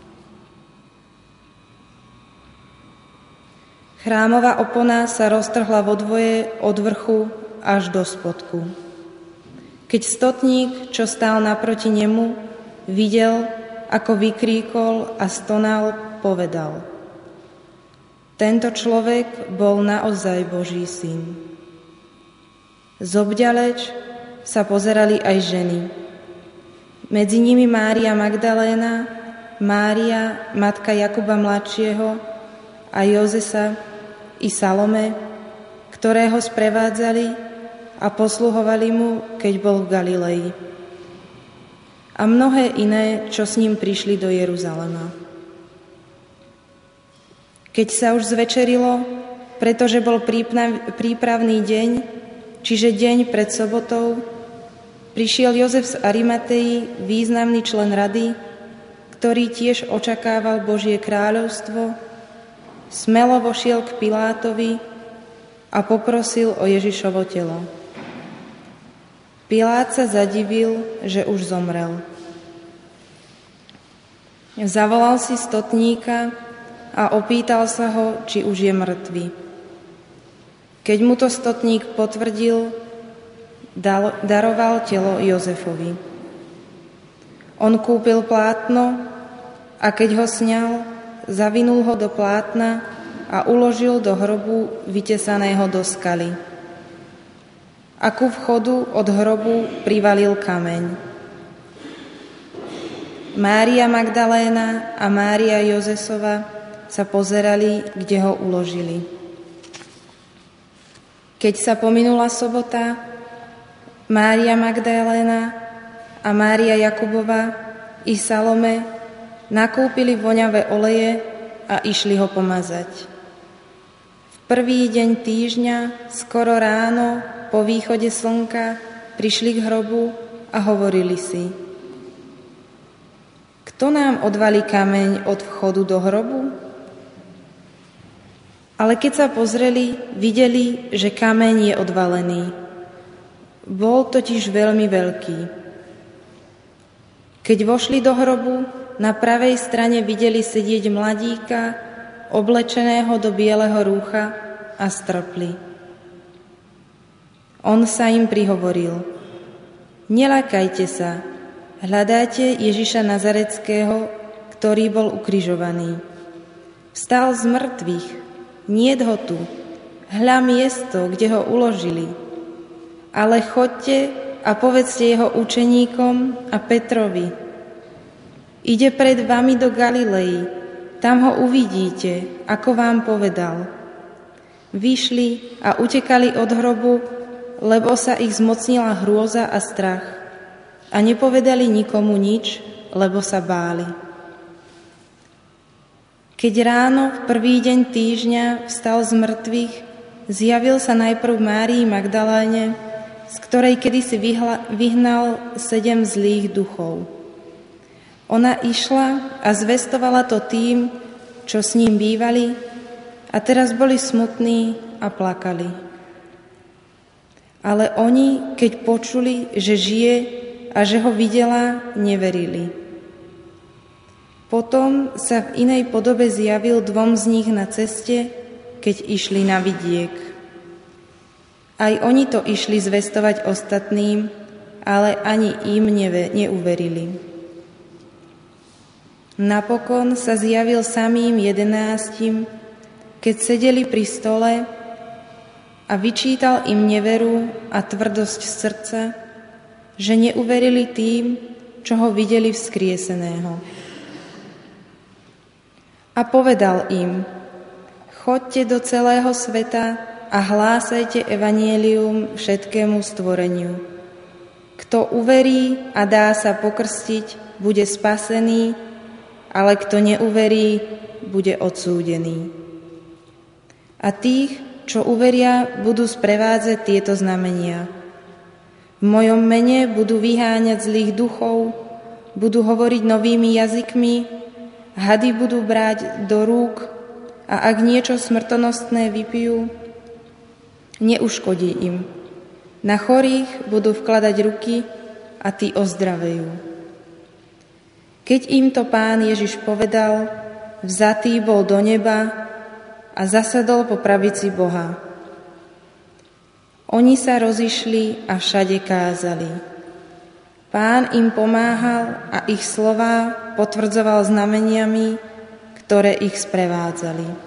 Chrámová opona sa roztrhla vo dvoje od vrchu až do spodku. Keď stotník, čo stál naproti nemu, videl, ako vykríkol a stonal, povedal: Tento človek bol naozaj Boží syn. Zobďaleč sa pozerali aj ženy. Medzi nimi Mária Magdaléna, Mária, matka Jakuba mladšieho a Jozesa i Salome, ktoré ho sprevádzali a posluhovali mu, keď bol v Galilei. A mnohé iné, čo s ním prišli do Jeruzalema. Keď sa už zvečerilo, pretože bol prípravný deň, čiže deň pred sobotou, prišiel Jozef z Arimatei, významný člen rady, ktorý tiež očakával Božie kráľovstvo, smelo vošiel k Pilátovi a poprosil o Ježišovo telo. Pilát sa zadivil, že už zomrel. Zavolal si stotníka a opýtal sa ho, či už je mŕtvy. Keď mu to stotník potvrdil, daroval telo Jozefovi. On kúpil plátno a keď ho sňal, zavinul ho do plátna a uložil do hrobu vytesaného do skaly. A ku vchodu od hrobu privalil kameň. Mária Magdaléna a Mária Jozesova sa pozerali, kde ho uložili. Keď sa pominula sobota, Mária Magdaléna a Mária Jakubova i Salome nakúpili voňavé oleje a išli ho pomazať. V prvý deň týždňa, skoro ráno, po východe slnka, prišli k hrobu a hovorili si: Kto nám odvalí kameň od vchodu do hrobu? Ale keď sa pozreli, videli, že kameň je odvalený. Bol totiž veľmi veľký. Keď vošli do hrobu, na pravej strane videli sedieť mladíka, oblečeného do bieleho rúcha, a strpli. On sa im prihovoril: Neľakajte sa, hľadáte Ježiša Nazareckého, ktorý bol ukrižovaný. Vstal z mŕtvych, niet ho tu, hľa miesto, kde ho uložili. Ale choďte a povedzte jeho učeníkom a Petrovi: Ide pred vami do Galilei, tam ho uvidíte, ako vám povedal. Vyšli a utekali od hrobu, lebo sa ich zmocnila hrôza a strach. A nepovedali nikomu nič, lebo sa báli. Keď ráno v prvý deň týždňa vstal z mŕtvych, zjavil sa najprv Márii Magdaléne, z ktorej kedysi vyhnal sedem zlých duchov. Ona išla a zvestovala to tým, čo s ním bývali, a teraz boli smutní a plakali. Ale oni, keď počuli, že žije a že ho videla, neverili. Potom sa v inej podobe zjavil dvom z nich na ceste, keď išli na vidiek. Aj oni to išli zvestovať ostatným, ale ani im neuverili. Napokon sa zjavil samým jedenástim, keď sedeli pri stole, a vyčítal im neveru a tvrdosť srdca, že neuverili tým, čo ho videli vzkrieseného. A povedal im: choďte do celého sveta a hlásajte evanjelium všetkému stvoreniu. Kto uverí a dá sa pokrstiť, bude spasený, ale kto neuverí, bude odsúdený. A tých, čo uveria, budú sprevádzať tieto znamenia. V mojom mene budú vyháňať zlých duchov, budú hovoriť novými jazykmi, hady budú brať do rúk, a ak niečo smrtonostné vypijú, neuškodí im. Na chorých budú vkladať ruky a tí ozdravejú. Keď im to Pán Ježiš povedal, vzatý bol do neba a zasadol po pravici Boha. Oni sa rozišli a všade kázali. Pán im pomáhal a ich slová potvrdzoval znameniami, ktoré ich sprevádzali.